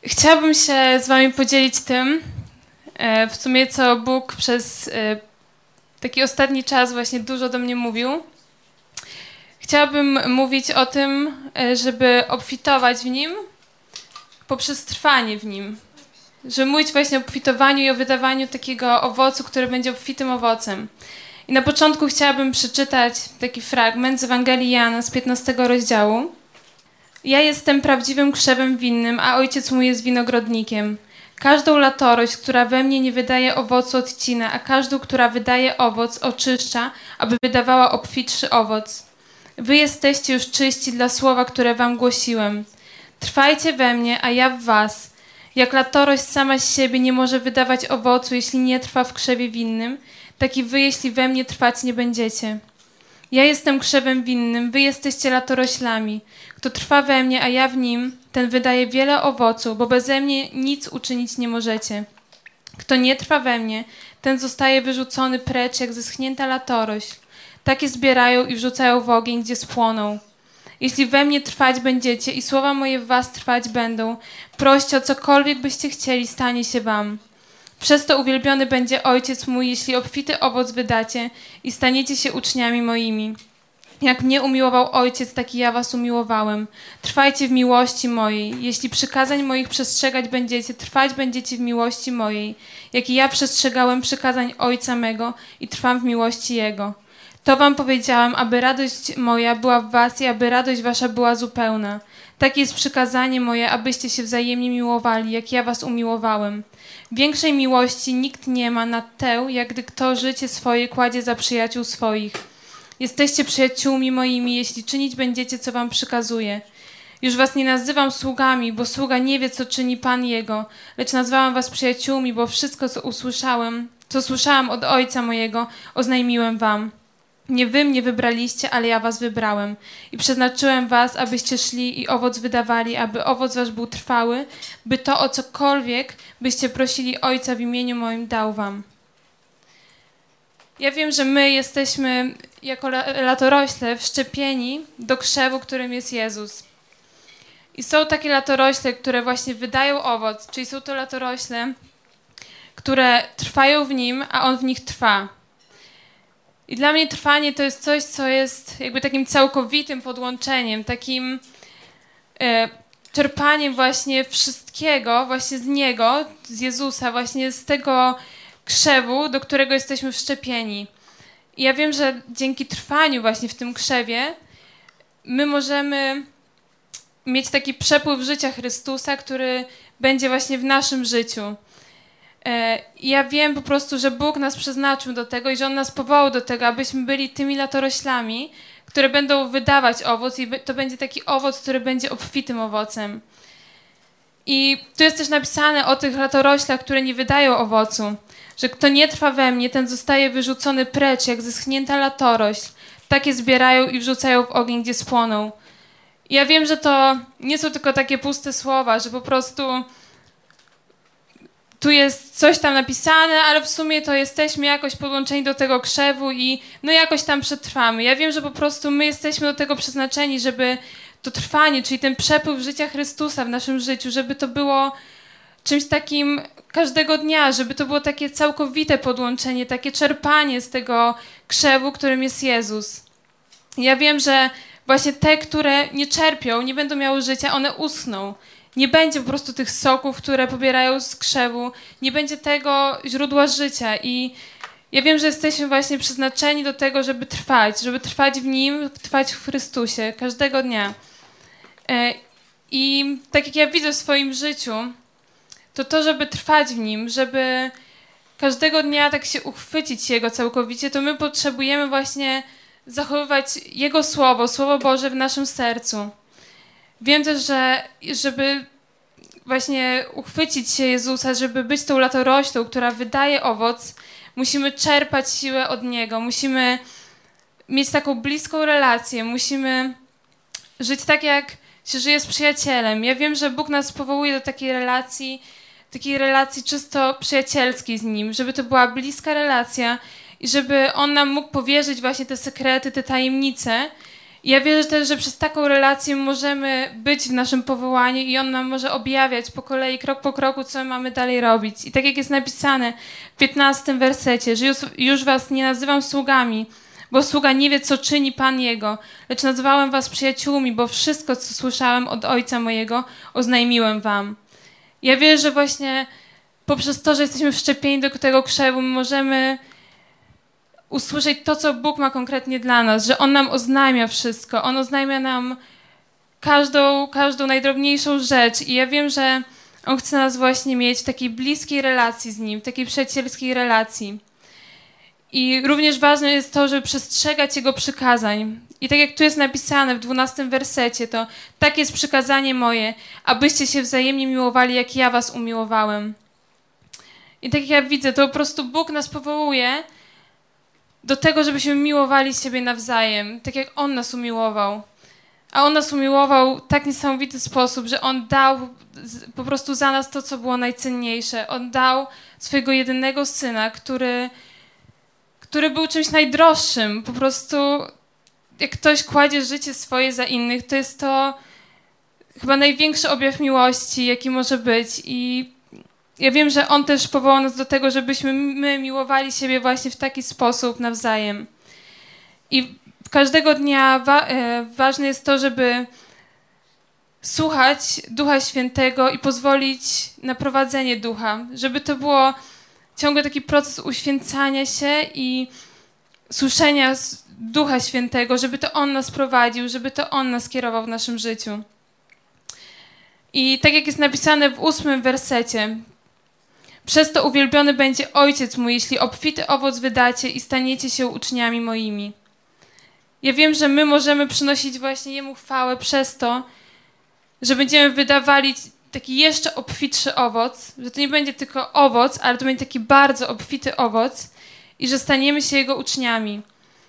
Chciałabym się z wami podzielić tym, w sumie co Bóg przez taki ostatni czas właśnie dużo do mnie mówił. Chciałabym mówić o tym, żeby obfitować w Nim poprzez trwanie w Nim. Żeby mówić właśnie o obfitowaniu i o wydawaniu takiego owocu, który będzie obfitym owocem. I na początku chciałabym przeczytać taki fragment z Ewangelii Jana z 15 rozdziału. Ja jestem prawdziwym krzewem winnym, a ojciec mój jest winogrodnikiem. Każdą latorość, która we mnie nie wydaje owocu, odcina, a każdą, która wydaje owoc, oczyszcza, aby wydawała obfitszy owoc. Wy jesteście już czyści dla słowa, które wam głosiłem. Trwajcie we mnie, a ja w was. Jak latorość sama z siebie nie może wydawać owocu, jeśli nie trwa w krzewie winnym, tak i wy, jeśli we mnie trwać nie będziecie. Ja jestem krzewem winnym, wy jesteście latoroślami. Kto trwa we mnie, a ja w nim, ten wydaje wiele owocu, bo beze mnie nic uczynić nie możecie. Kto nie trwa we mnie, ten zostaje wyrzucony precz, jak zeschnięta latorośl. Takie zbierają i wrzucają w ogień, gdzie spłoną. Jeśli we mnie trwać będziecie i słowa moje w was trwać będą, proście o cokolwiek byście chcieli, stanie się wam. Przez to uwielbiony będzie Ojciec mój, jeśli obfity owoc wydacie i staniecie się uczniami moimi. Jak mnie umiłował Ojciec, tak i ja was umiłowałem. Trwajcie w miłości mojej. Jeśli przykazań moich przestrzegać będziecie, trwać będziecie w miłości mojej. Jak i ja przestrzegałem przykazań Ojca mego i trwam w miłości Jego. To wam powiedziałam, aby radość moja była w was i aby radość wasza była zupełna. Takie jest przykazanie moje, abyście się wzajemnie miłowali, jak ja was umiłowałem. Większej miłości nikt nie ma nad tę, jak gdy kto życie swoje kładzie za przyjaciół swoich. Jesteście przyjaciółmi moimi, jeśli czynić będziecie, co wam przykazuję. Już was nie nazywam sługami, bo sługa nie wie, co czyni Pan jego, lecz nazwałam was przyjaciółmi, bo wszystko, co słyszałam od Ojca mojego, oznajmiłem wam. Nie wy mnie wybraliście, ale ja was wybrałem i przeznaczyłem was, abyście szli i owoc wydawali, aby owoc wasz był trwały, by to o cokolwiek byście prosili Ojca w imieniu moim dał wam. Ja wiem, że my jesteśmy jako latorośle wszczepieni do krzewu, którym jest Jezus. I są takie latorośle, które właśnie wydają owoc, czyli są to latorośle, które trwają w Nim, a On w nich trwa. I dla mnie trwanie to jest coś, co jest jakby takim całkowitym podłączeniem, takim czerpaniem właśnie wszystkiego, właśnie z Niego, z Jezusa, właśnie z tego krzewu, do którego jesteśmy wszczepieni. I ja wiem, że dzięki trwaniu właśnie w tym krzewie my możemy mieć taki przepływ życia Chrystusa, który będzie właśnie w naszym życiu. Ja wiem po prostu, że Bóg nas przeznaczył do tego i że On nas powołał do tego, abyśmy byli tymi latoroślami, które będą wydawać owoc i to będzie taki owoc, który będzie obfitym owocem. I tu jest też napisane o tych latoroślach, które nie wydają owocu, że kto nie trwa we mnie, ten zostaje wyrzucony precz, jak zeschnięta latorośl. Takie zbierają i wrzucają w ogień, gdzie spłoną. I ja wiem, że to nie są tylko takie puste słowa, że po prostu tu jest coś tam napisane, ale w sumie to jesteśmy jakoś podłączeni do tego krzewu i no jakoś tam przetrwamy. Ja wiem, że po prostu my jesteśmy do tego przeznaczeni, żeby to trwanie, czyli ten przepływ życia Chrystusa w naszym życiu, żeby to było czymś takim każdego dnia, żeby to było takie całkowite podłączenie, takie czerpanie z tego krzewu, którym jest Jezus. Ja wiem, że właśnie te, które nie czerpią, nie będą miały życia, one uschną. Nie będzie po prostu tych soków, które pobierają z krzewu, nie będzie tego źródła życia i ja wiem, że jesteśmy właśnie przeznaczeni do tego, żeby trwać w Nim, trwać w Chrystusie każdego dnia. I tak jak ja widzę w swoim życiu, to żeby trwać w Nim, żeby każdego dnia tak się uchwycić Jego całkowicie, to my potrzebujemy właśnie zachowywać Jego Słowo Boże w naszym sercu. Wiem też, że żeby właśnie uchwycić się Jezusa, żeby być tą latoroślą, która wydaje owoc, musimy czerpać siłę od Niego, musimy mieć taką bliską relację, musimy żyć tak, jak się żyje z przyjacielem. Ja wiem, że Bóg nas powołuje do takiej relacji czysto przyjacielskiej z Nim, żeby to była bliska relacja i żeby On nam mógł powierzyć właśnie te sekrety, te tajemnice I ja wierzę też, że przez taką relację możemy być w naszym powołaniu i On nam może objawiać po kolei, krok po kroku, co mamy dalej robić. I tak jak jest napisane w 15 wersecie, że już was nie nazywam sługami, bo sługa nie wie, co czyni Pan jego, lecz nazwałem was przyjaciółmi, bo wszystko, co słyszałem od Ojca mojego, oznajmiłem wam. Ja wierzę, że właśnie poprzez to, że jesteśmy wszczepieni do tego krzewu, my możemy usłyszeć to, co Bóg ma konkretnie dla nas, że On nam oznajmia wszystko. On oznajmia nam każdą najdrobniejszą rzecz i ja wiem, że On chce nas właśnie mieć w takiej bliskiej relacji z Nim, w takiej przyjacielskiej relacji. I również ważne jest to, żeby przestrzegać Jego przykazań. I tak jak tu jest napisane w 12 wersecie, to tak jest przykazanie moje, abyście się wzajemnie miłowali, jak ja was umiłowałem. I tak jak ja widzę, to po prostu Bóg nas powołuje do tego, żebyśmy miłowali siebie nawzajem, tak jak On nas umiłował. A On nas umiłował w tak niesamowity sposób, że On dał po prostu za nas to, co było najcenniejsze. On dał swojego jedynego Syna, który był czymś najdroższym. Po prostu jak ktoś kładzie życie swoje za innych, to jest to chyba największy objaw miłości, jaki może być. I ja wiem, że On też powołał nas do tego, żebyśmy my miłowali siebie właśnie w taki sposób nawzajem. I każdego dnia ważne jest to, żeby słuchać Ducha Świętego i pozwolić na prowadzenie Ducha. Żeby to było ciągle taki proces uświęcania się i słyszenia Ducha Świętego, żeby to On nas prowadził, żeby to On nas kierował w naszym życiu. I tak jak jest napisane w 8 wersecie, przez to uwielbiony będzie Ojciec mój, jeśli obfity owoc wydacie i staniecie się uczniami moimi. Ja wiem, że my możemy przynosić właśnie Jemu chwałę przez to, że będziemy wydawali taki jeszcze obfitszy owoc, że to nie będzie tylko owoc, ale to będzie taki bardzo obfity owoc i że staniemy się Jego uczniami.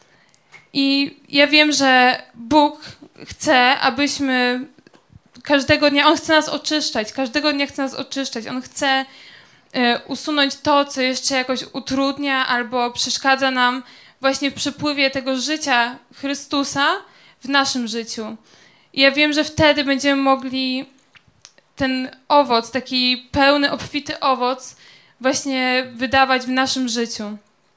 I ja wiem, że Bóg chce, abyśmy każdego dnia, On chce nas oczyszczać, każdego dnia chce nas oczyszczać. On chce usunąć to, co jeszcze jakoś utrudnia albo przeszkadza nam właśnie w przepływie tego życia Chrystusa w naszym życiu. I ja wiem, że wtedy będziemy mogli ten owoc, taki pełny, obfity owoc właśnie wydawać w naszym życiu.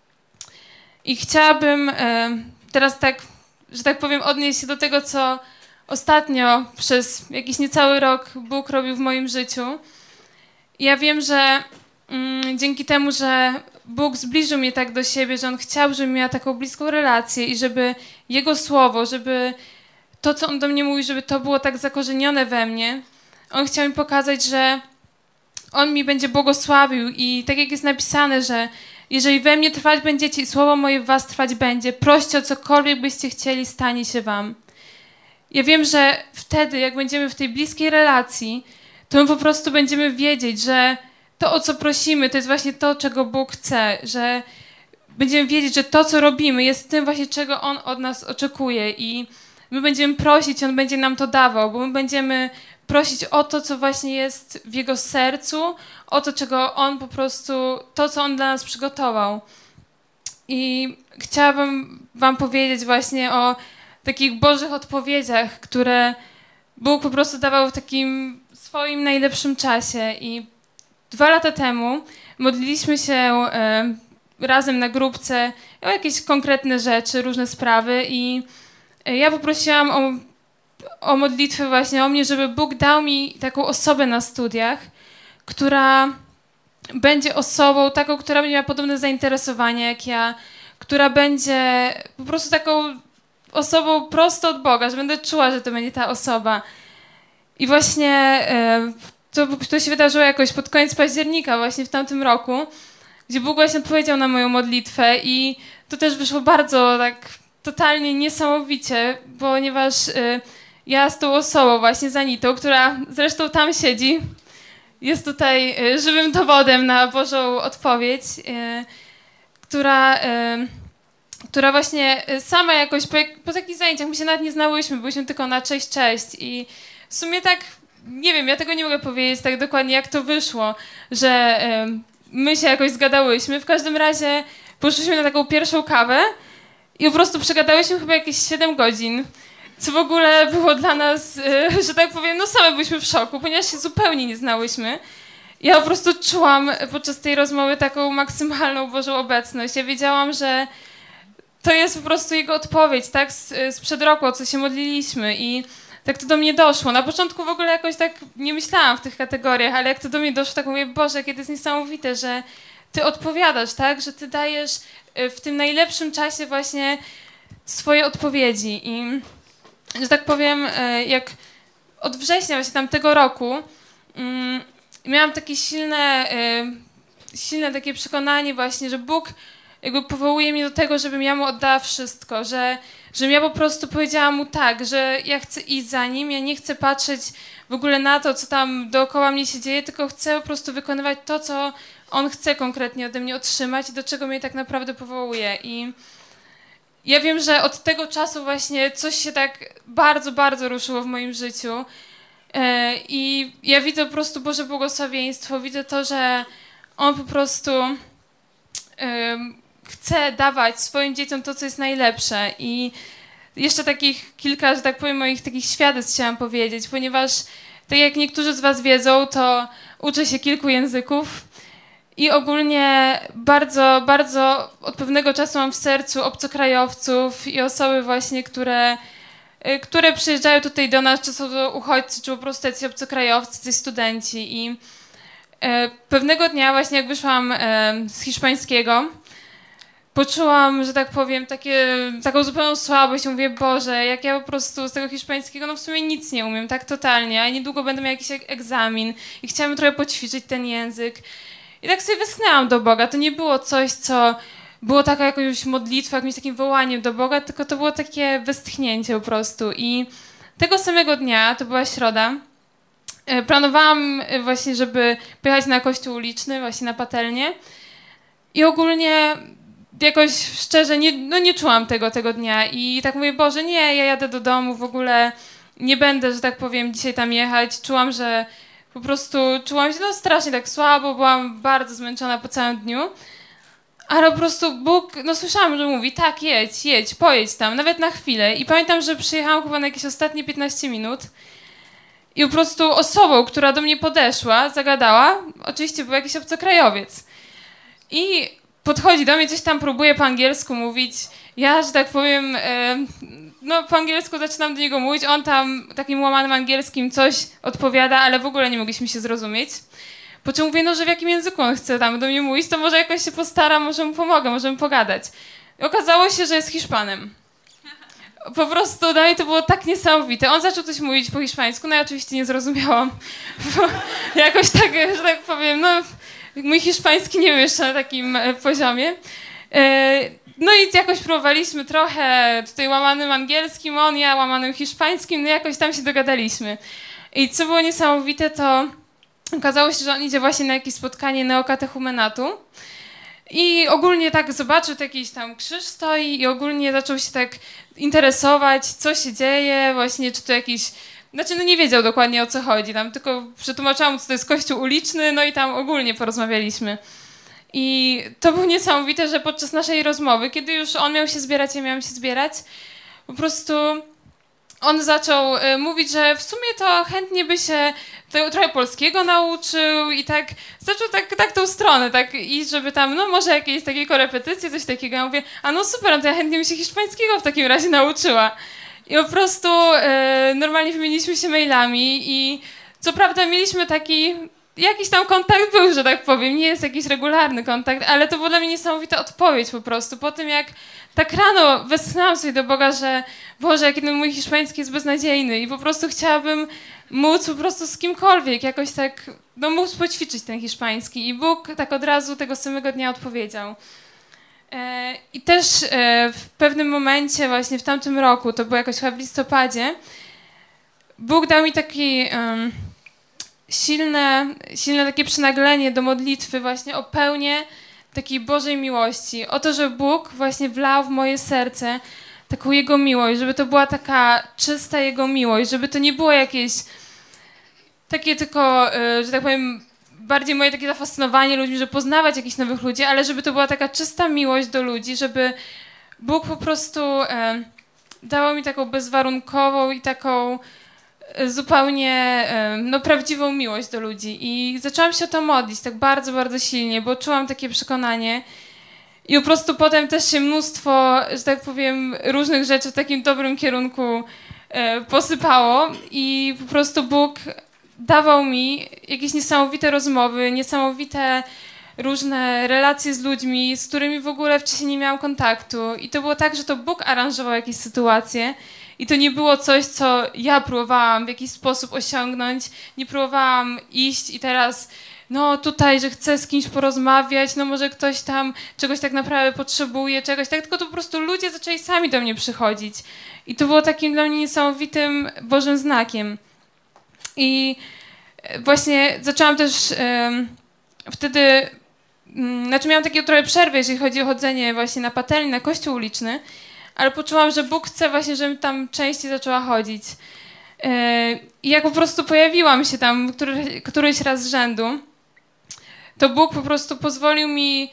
I chciałabym teraz tak, że tak powiem, odnieść się do tego, co ostatnio przez jakiś niecały rok Bóg robił w moim życiu. I ja wiem, że dzięki temu, że Bóg zbliżył mnie tak do siebie, że On chciał, żebym miała taką bliską relację i żeby Jego Słowo, żeby to, co On do mnie mówi, żeby to było tak zakorzenione we mnie. On chciał mi pokazać, że On mi będzie błogosławił i tak jak jest napisane, że jeżeli we mnie trwać będziecie i słowo moje w was trwać będzie, proście o cokolwiek byście chcieli, stanie się wam. Ja wiem, że wtedy, jak będziemy w tej bliskiej relacji, to my po prostu będziemy wiedzieć, że to, o co prosimy, to jest właśnie to, czego Bóg chce, że będziemy wiedzieć, że to, co robimy, jest tym właśnie, czego On od nas oczekuje i my będziemy prosić, On będzie nam to dawał, bo my będziemy prosić o to, co właśnie jest w Jego sercu, o to, czego On po prostu, to, co On dla nas przygotował. I chciałabym wam powiedzieć właśnie o takich Bożych odpowiedziach, które Bóg po prostu dawał w takim swoim najlepszym czasie. I 2 lata temu modliliśmy się razem na grupce o jakieś konkretne rzeczy, różne sprawy i ja poprosiłam o modlitwę właśnie o mnie, żeby Bóg dał mi taką osobę na studiach, która będzie osobą taką, która będzie miała podobne zainteresowania jak ja, która będzie po prostu taką osobą prosto od Boga, że będę czuła, że to będzie ta osoba. I właśnie to się wydarzyło jakoś pod koniec października właśnie w tamtym roku, gdzie Bóg właśnie odpowiedział na moją modlitwę i to też wyszło bardzo tak totalnie niesamowicie, ponieważ ja z tą osobą właśnie, z Anitą, która zresztą tam siedzi, jest tutaj żywym dowodem na Bożą odpowiedź, która właśnie sama jakoś po takich zajęciach, my się nawet nie znałyśmy, byliśmy tylko na cześć i w sumie tak, nie wiem, ja tego nie mogę powiedzieć tak dokładnie, jak to wyszło, że my się jakoś zgadałyśmy. W każdym razie poszliśmy na taką pierwszą kawę i po prostu przegadałyśmy chyba jakieś 7 godzin. co w ogóle było dla nas, że tak powiem, no same byliśmy w szoku, ponieważ się zupełnie nie znałyśmy. Ja po prostu czułam podczas tej rozmowy taką maksymalną Bożą obecność. Ja wiedziałam, że to jest po prostu Jego odpowiedź, tak, sprzed roku, o co się modliliśmy i tak to do mnie doszło. Na początku w ogóle jakoś tak nie myślałam w tych kategoriach, ale jak to do mnie doszło, tak mówię, Boże, jakie to jest niesamowite, że Ty odpowiadasz, tak, że Ty dajesz w tym najlepszym czasie właśnie swoje odpowiedzi i, że tak powiem, jak od września właśnie tamtego roku miałam takie silne takie przekonanie właśnie, że Bóg jakby powołuje mnie do tego, żebym ja Mu oddała wszystko, żebym ja po prostu powiedziała Mu tak, że ja chcę iść za Nim, ja nie chcę patrzeć w ogóle na to, co tam dookoła mnie się dzieje, tylko chcę po prostu wykonywać to, co On chce konkretnie ode mnie otrzymać i do czego mnie tak naprawdę powołuje. I ja wiem, że od tego czasu właśnie coś się tak bardzo, bardzo ruszyło w moim życiu. I ja widzę po prostu Boże błogosławieństwo, widzę to, że On po prostu chce dawać swoim dzieciom to, co jest najlepsze. I jeszcze takich kilka, że tak powiem, moich takich świadectw chciałam powiedzieć, ponieważ tak jak niektórzy z was wiedzą, to uczę się kilku języków i ogólnie bardzo, bardzo od pewnego czasu mam w sercu obcokrajowców i osoby właśnie, które przyjeżdżają tutaj do nas, czy są to uchodźcy, czy po prostu jacyś obcokrajowcy, czy studenci. I pewnego dnia właśnie jak wyszłam z hiszpańskiego, poczułam, że tak powiem, taką zupełną słabość. Mówię, Boże, jak ja po prostu z tego hiszpańskiego, no w sumie nic nie umiem, tak totalnie, a niedługo będę miał jakiś egzamin i chciałam trochę poćwiczyć ten język. I tak sobie westchnęłam do Boga. To nie było coś, co było taką jakąś modlitwą, jakimś takim wołaniem do Boga, tylko to było takie westchnięcie po prostu. I tego samego dnia, to była środa, planowałam właśnie, żeby pojechać na kościół uliczny, właśnie na Patelnię. I ogólnie jakoś szczerze nie czułam tego dnia. I tak mówię, Boże, nie, ja jadę do domu, w ogóle nie będę, że tak powiem, dzisiaj tam jechać. Czułam, że po prostu czułam się strasznie tak słabo, byłam bardzo zmęczona po całym dniu. Ale po prostu Bóg, słyszałam, że mówi, tak, jedź, pojedź tam, nawet na chwilę. I pamiętam, że przyjechałam chyba na jakieś ostatnie 15 minut. I po prostu osobą, która do mnie podeszła, zagadała, oczywiście był jakiś obcokrajowiec. I podchodzi do mnie, coś tam próbuje po angielsku mówić. Ja, że tak powiem, po angielsku zaczynam do niego mówić. On tam takim łamanym angielskim coś odpowiada, ale w ogóle nie mogliśmy się zrozumieć. Po czym mówię, że w jakim języku on chce tam do mnie mówić, to może jakoś się postaram, może mu pomogę, możemy pogadać. I okazało się, że jest Hiszpanem. Po prostu dla mnie to było tak niesamowite. On zaczął coś mówić po hiszpańsku, ja oczywiście nie zrozumiałam. Jakoś tak, że tak powiem, mój hiszpański nie był jeszcze na takim poziomie. No i jakoś próbowaliśmy trochę tutaj łamanym angielskim, ja łamanym hiszpańskim, jakoś tam się dogadaliśmy. I co było niesamowite, to okazało się, że on idzie właśnie na jakieś spotkanie neokatechumenatu. I ogólnie tak zobaczył, to jakiś tam krzyż stoi i ogólnie zaczął się tak interesować, co się dzieje, właśnie czy to jakiś... nie wiedział dokładnie, o co chodzi, tam tylko przetłumaczyłam mu, co to jest kościół uliczny, i tam ogólnie porozmawialiśmy. I to było niesamowite, że podczas naszej rozmowy, kiedy już on miał się zbierać, ja miałam się zbierać, po prostu on zaczął mówić, że w sumie to chętnie by się trochę polskiego nauczył i tak zaczął tak tą stronę, tak iść, żeby tam, może jakieś takie korepetycje, coś takiego. Ja mówię, super, to ja chętnie bym się hiszpańskiego w takim razie nauczyła. I po prostu normalnie wymieniliśmy się mailami i co prawda mieliśmy taki, jakiś tam kontakt był, że tak powiem, nie jest jakiś regularny kontakt, ale to była dla mnie niesamowita odpowiedź po prostu. Po tym jak tak rano westchnęłam sobie do Boga, że Boże, jaki ten mój hiszpański jest beznadziejny i po prostu chciałabym móc po prostu z kimkolwiek jakoś tak, móc poćwiczyć ten hiszpański. I Bóg tak od razu tego samego dnia odpowiedział. I też w pewnym momencie właśnie w tamtym roku, to było jakoś chyba w listopadzie, Bóg dał mi takie silne takie przynaglenie do modlitwy właśnie o pełnię takiej Bożej miłości. O to, że Bóg właśnie wlał w moje serce taką Jego miłość, żeby to była taka czysta Jego miłość, żeby to nie było jakieś takie tylko, że tak powiem, bardziej moje takie zafascynowanie ludźmi, żeby poznawać jakichś nowych ludzi, ale żeby to była taka czysta miłość do ludzi, żeby Bóg po prostu dawał mi taką bezwarunkową i taką zupełnie prawdziwą miłość do ludzi. I zaczęłam się o to modlić tak bardzo, bardzo silnie, bo czułam takie przekonanie. I po prostu potem też się mnóstwo, że tak powiem, różnych rzeczy w takim dobrym kierunku posypało i po prostu Bóg dawał mi jakieś niesamowite rozmowy, niesamowite różne relacje z ludźmi, z którymi w ogóle wcześniej nie miałam kontaktu. I to było tak, że to Bóg aranżował jakieś sytuacje i to nie było coś, co ja próbowałam w jakiś sposób osiągnąć. Nie próbowałam iść i teraz no tutaj, że chcę z kimś porozmawiać, no może ktoś tam czegoś tak naprawdę potrzebuje, czegoś tak, tylko to po prostu ludzie zaczęli sami do mnie przychodzić. I to było takim dla mnie niesamowitym Bożym znakiem. I właśnie zaczęłam też wtedy, znaczy miałam takie trochę przerwy, jeżeli chodzi o chodzenie właśnie na patelnię, na kościół uliczny, ale poczułam, że Bóg chce właśnie, żebym tam częściej zaczęła chodzić. I jak po prostu pojawiłam się tam któryś raz z rzędu, to Bóg po prostu pozwolił mi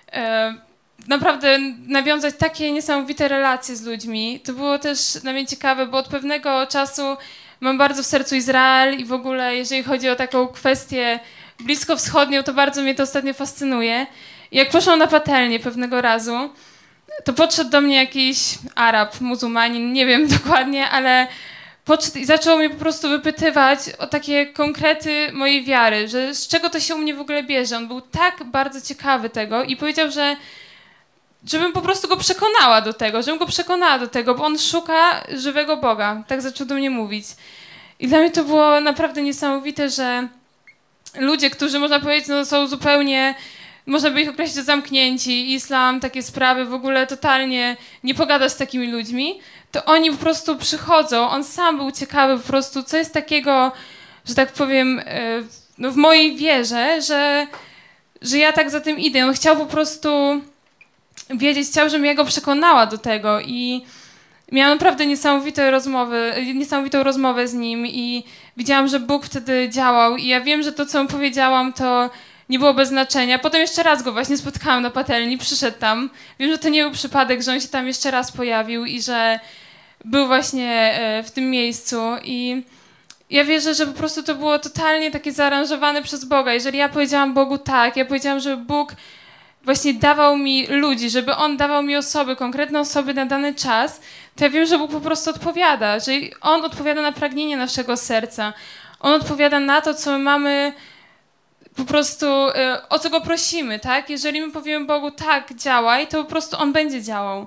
naprawdę nawiązać takie niesamowite relacje z ludźmi. To było też dla mnie ciekawe, bo od pewnego czasu mam bardzo w sercu Izrael i w ogóle jeżeli chodzi o taką kwestię bliskowschodnią, to bardzo mnie to ostatnio fascynuje. I jak poszłam na patelnię pewnego razu, to podszedł do mnie jakiś Arab, muzułmanin, nie wiem dokładnie, ale podszedł i zaczął mnie po prostu wypytywać o takie konkrety mojej wiary, że z czego to się u mnie w ogóle bierze. On był tak bardzo ciekawy tego i powiedział, że żebym po prostu go przekonała do tego, bo on szuka żywego Boga. Tak zaczął do mnie mówić. I dla mnie to było naprawdę niesamowite, że ludzie, którzy można powiedzieć, no, są zupełnie, można by ich określić, że zamknięci, islam, takie sprawy, w ogóle totalnie nie pogadasz z takimi ludźmi, to oni po prostu przychodzą, on sam był ciekawy po prostu, co jest takiego, że tak powiem, no w mojej wierze, że ja tak za tym idę. On chciał po prostu wiedzieć, chciał, żebym ja go przekonała do tego i miałam naprawdę niesamowitą rozmowę z nim i widziałam, że Bóg wtedy działał i ja wiem, że to, co mu powiedziałam, to nie było bez znaczenia. Potem jeszcze raz go właśnie spotkałam na patelni, przyszedł tam. Wiem, że to nie był przypadek, że on się tam jeszcze raz pojawił i że był właśnie w tym miejscu i ja wierzę, że po prostu to było totalnie takie zaaranżowane przez Boga. Jeżeli ja powiedziałam Bogu tak, ja powiedziałam, żeby Bóg właśnie dawał mi ludzi, żeby On dawał mi osoby, konkretne osoby na dany czas, to ja wiem, że Bóg po prostu odpowiada, że On odpowiada na pragnienie naszego serca. On odpowiada na to, co my mamy po prostu, o co Go prosimy, tak? Jeżeli my powiemy Bogu tak, działaj, to po prostu On będzie działał.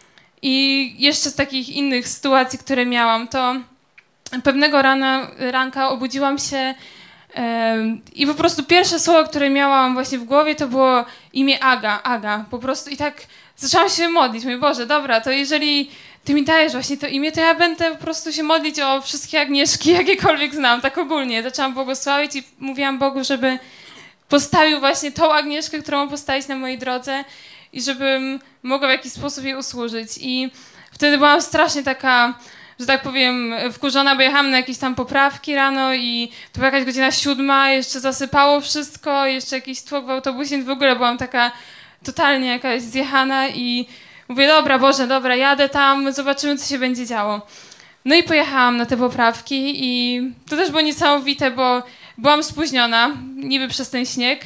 I jeszcze z takich innych sytuacji, które miałam, to pewnego ranka obudziłam się i po prostu pierwsze słowo, które miałam właśnie w głowie, to było imię Aga, po prostu i tak zaczęłam się modlić. Mówię, Boże, dobra, to jeżeli Ty mi dajesz właśnie to imię, to ja będę po prostu się modlić o wszystkie Agnieszki, jakiekolwiek znam, tak ogólnie. Zaczęłam błogosławić i mówiłam Bogu, żeby postawił właśnie tą Agnieszkę, którą ma postawić na mojej drodze i żebym mogła w jakiś sposób jej usłużyć. I wtedy byłam strasznie taka, że tak powiem, wkurzona, bo jechałam na jakieś tam poprawki rano i to była jakaś godzina 7, jeszcze zasypało wszystko, jeszcze jakiś tłok w autobusie, w ogóle byłam taka totalnie jakaś zjechana i mówię, dobra, Boże, dobra, jadę tam, zobaczymy, co się będzie działo. No i pojechałam na te poprawki i to też było niesamowite, bo byłam spóźniona, niby przez ten śnieg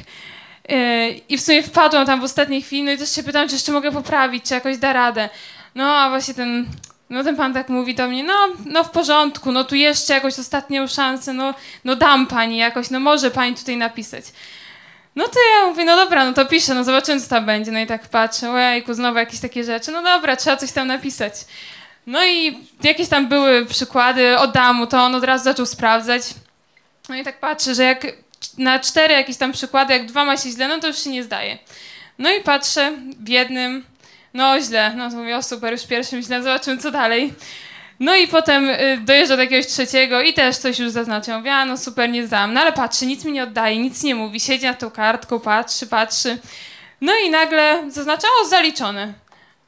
i w sumie wpadłam tam w ostatniej chwili, no i też się pytałam, czy jeszcze mogę poprawić, czy jakoś da radę. No a właśnie ten pan tak mówi do mnie, no w porządku, no tu jeszcze jakąś ostatnią szansę, no dam pani jakoś, no może pani tutaj napisać. No to ja mówię, no dobra, no to piszę, no zobaczymy, co tam będzie. No i tak patrzę, ojejku, znowu jakieś takie rzeczy, no dobra, trzeba coś tam napisać. No i jakieś tam były przykłady, oddałam mu to, on od razu zaczął sprawdzać. No i tak patrzę, że jak na 4 jakieś tam przykłady, jak 2 ma się źle, no to już się nie zdaje. No i patrzę w jednym, no źle, no to mówię, o super, już w pierwszym źle, zobaczymy, co dalej. No i potem dojeżdża do jakiegoś 3 i też coś już zaznaczył. Mówię, no super, nie zdałam. No ale patrzy, nic mi nie oddaje, nic nie mówi. Siedzi nad tą kartką, patrzy. No i nagle zaznaczało zaliczone.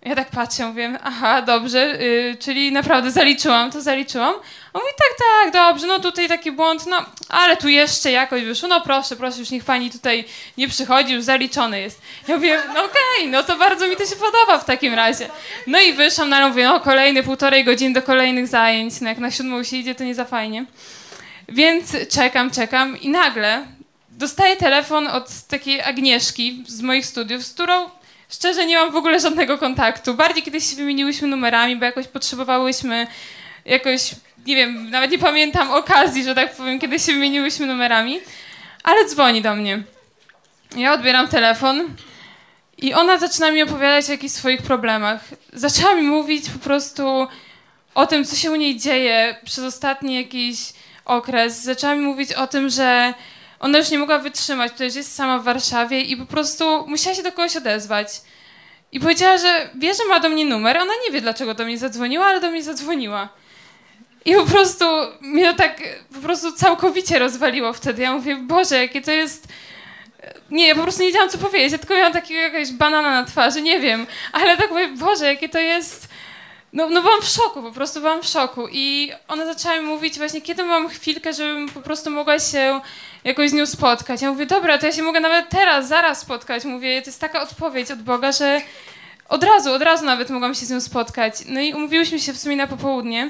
Ja tak patrzę, mówię, aha, dobrze, czyli naprawdę zaliczyłam. On mówi, tak, dobrze, no tutaj taki błąd, no, ale tu jeszcze jakoś wyszło, no proszę, już niech pani tutaj nie przychodzi, już zaliczony jest. Ja mówię, no okej, no to bardzo mi to się podoba w takim razie. No i wyszłam, no ale mówię, no kolejne 1,5 godziny do kolejnych zajęć, no jak na 7 się idzie, to nie za fajnie. Więc czekam i nagle dostaję telefon od takiej Agnieszki z moich studiów, z którą szczerze nie mam w ogóle żadnego kontaktu. Bardziej kiedyś się wymieniłyśmy numerami, bo jakoś potrzebowałyśmy nie wiem, nawet nie pamiętam okazji, że tak powiem, kiedy się wymieniłyśmy numerami, ale dzwoni do mnie. Ja odbieram telefon i ona zaczyna mi opowiadać o jakichś swoich problemach. Zaczęła mi mówić po prostu o tym, co się u niej dzieje przez ostatni jakiś okres. Zaczęła mi mówić o tym, że ona już nie mogła wytrzymać, przecież jest sama w Warszawie i po prostu musiała się do kogoś odezwać. I powiedziała, że wie, że ma do mnie numer, ona nie wie, dlaczego do mnie zadzwoniła, ale do mnie zadzwoniła. I po prostu mnie to tak całkowicie rozwaliło wtedy. Ja mówię, Boże, jakie to jest... Nie, ja po prostu nie wiedziałam, co powiedzieć. Ja tylko miałam takiego jakiegoś banana na twarzy, nie wiem. Ale tak mówię, Boże, jakie to jest... No byłam w szoku, po prostu byłam w szoku. I ona zaczęła mi mówić właśnie, kiedy mam chwilkę, żebym po prostu mogła się jakoś z nią spotkać. Ja mówię, dobra, to ja się mogę nawet teraz, zaraz spotkać. Mówię, to jest taka odpowiedź od Boga, że od razu nawet mogłam się z nią spotkać. No i umówiłyśmy się w sumie na popołudnie.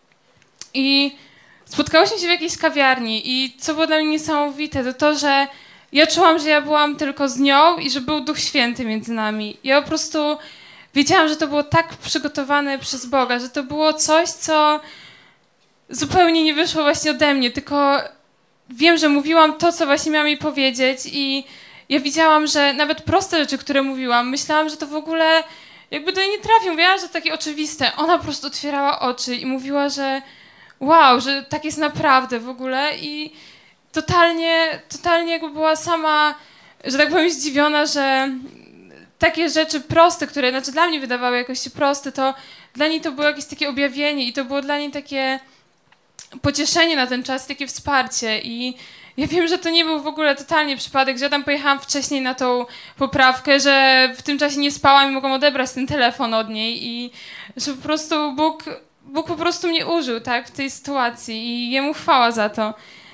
I spotkałyśmy się w jakiejś kawiarni i co było dla mnie niesamowite, to, że ja czułam, że ja byłam tylko z nią i że był Duch Święty między nami. Ja po prostu wiedziałam, że to było tak przygotowane przez Boga, że to było coś, co zupełnie nie wyszło właśnie ode mnie, tylko wiem, że mówiłam to, co właśnie miałam jej powiedzieć i ja widziałam, że nawet proste rzeczy, które mówiłam, myślałam, że to w ogóle jakby do niej nie trafią. Mówiłam, że takie oczywiste. Ona po prostu otwierała oczy i mówiła, że wow, że tak jest naprawdę w ogóle i totalnie jakby była sama, że tak powiem, zdziwiona, że takie rzeczy proste, które znaczy dla mnie wydawały jakoś się proste, to dla niej to było jakieś takie objawienie i to było dla niej takie pocieszenie na ten czas, takie wsparcie i ja wiem, że to nie był w ogóle totalnie przypadek, że ja tam pojechałam wcześniej na tą poprawkę, że w tym czasie nie spałam i mogłam odebrać ten telefon od niej i że po prostu Bóg po prostu mnie użył, tak, w tej sytuacji i Jemu chwała za to.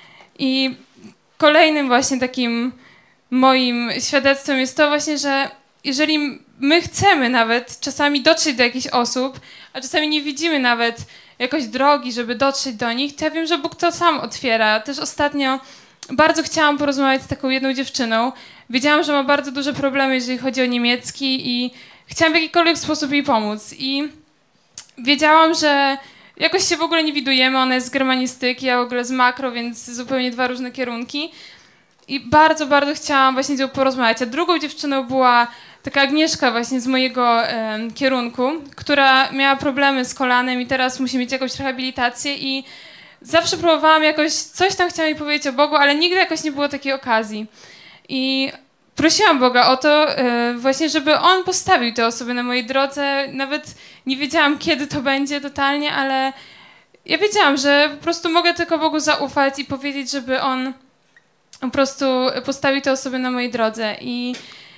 I kolejnym właśnie takim moim świadectwem jest to właśnie, że jeżeli my chcemy nawet czasami dotrzeć do jakichś osób, a czasami nie widzimy nawet jakoś drogi, żeby dotrzeć do nich, to ja wiem, że Bóg to sam otwiera. Też ostatnio bardzo chciałam porozmawiać z taką jedną dziewczyną. Wiedziałam, że ma bardzo duże problemy, jeżeli chodzi o niemiecki i chciałam w jakikolwiek sposób jej pomóc. I wiedziałam, że jakoś się w ogóle nie widujemy. Ona jest z germanistyki, ja w ogóle z makro, więc zupełnie 2 różne kierunki. I bardzo chciałam właśnie z nią porozmawiać. A drugą dziewczyną była taka Agnieszka właśnie z mojego kierunku, która miała problemy z kolanem i teraz musi mieć jakąś rehabilitację i zawsze próbowałam jakoś, coś tam chciałam jej powiedzieć o Bogu, ale nigdy jakoś nie było takiej okazji. I prosiłam Boga o to właśnie, żeby On postawił te osoby na mojej drodze. Nawet nie wiedziałam, kiedy to będzie totalnie, ale ja wiedziałam, że po prostu mogę tylko Bogu zaufać i powiedzieć, żeby On po prostu postawił te osoby na mojej drodze. I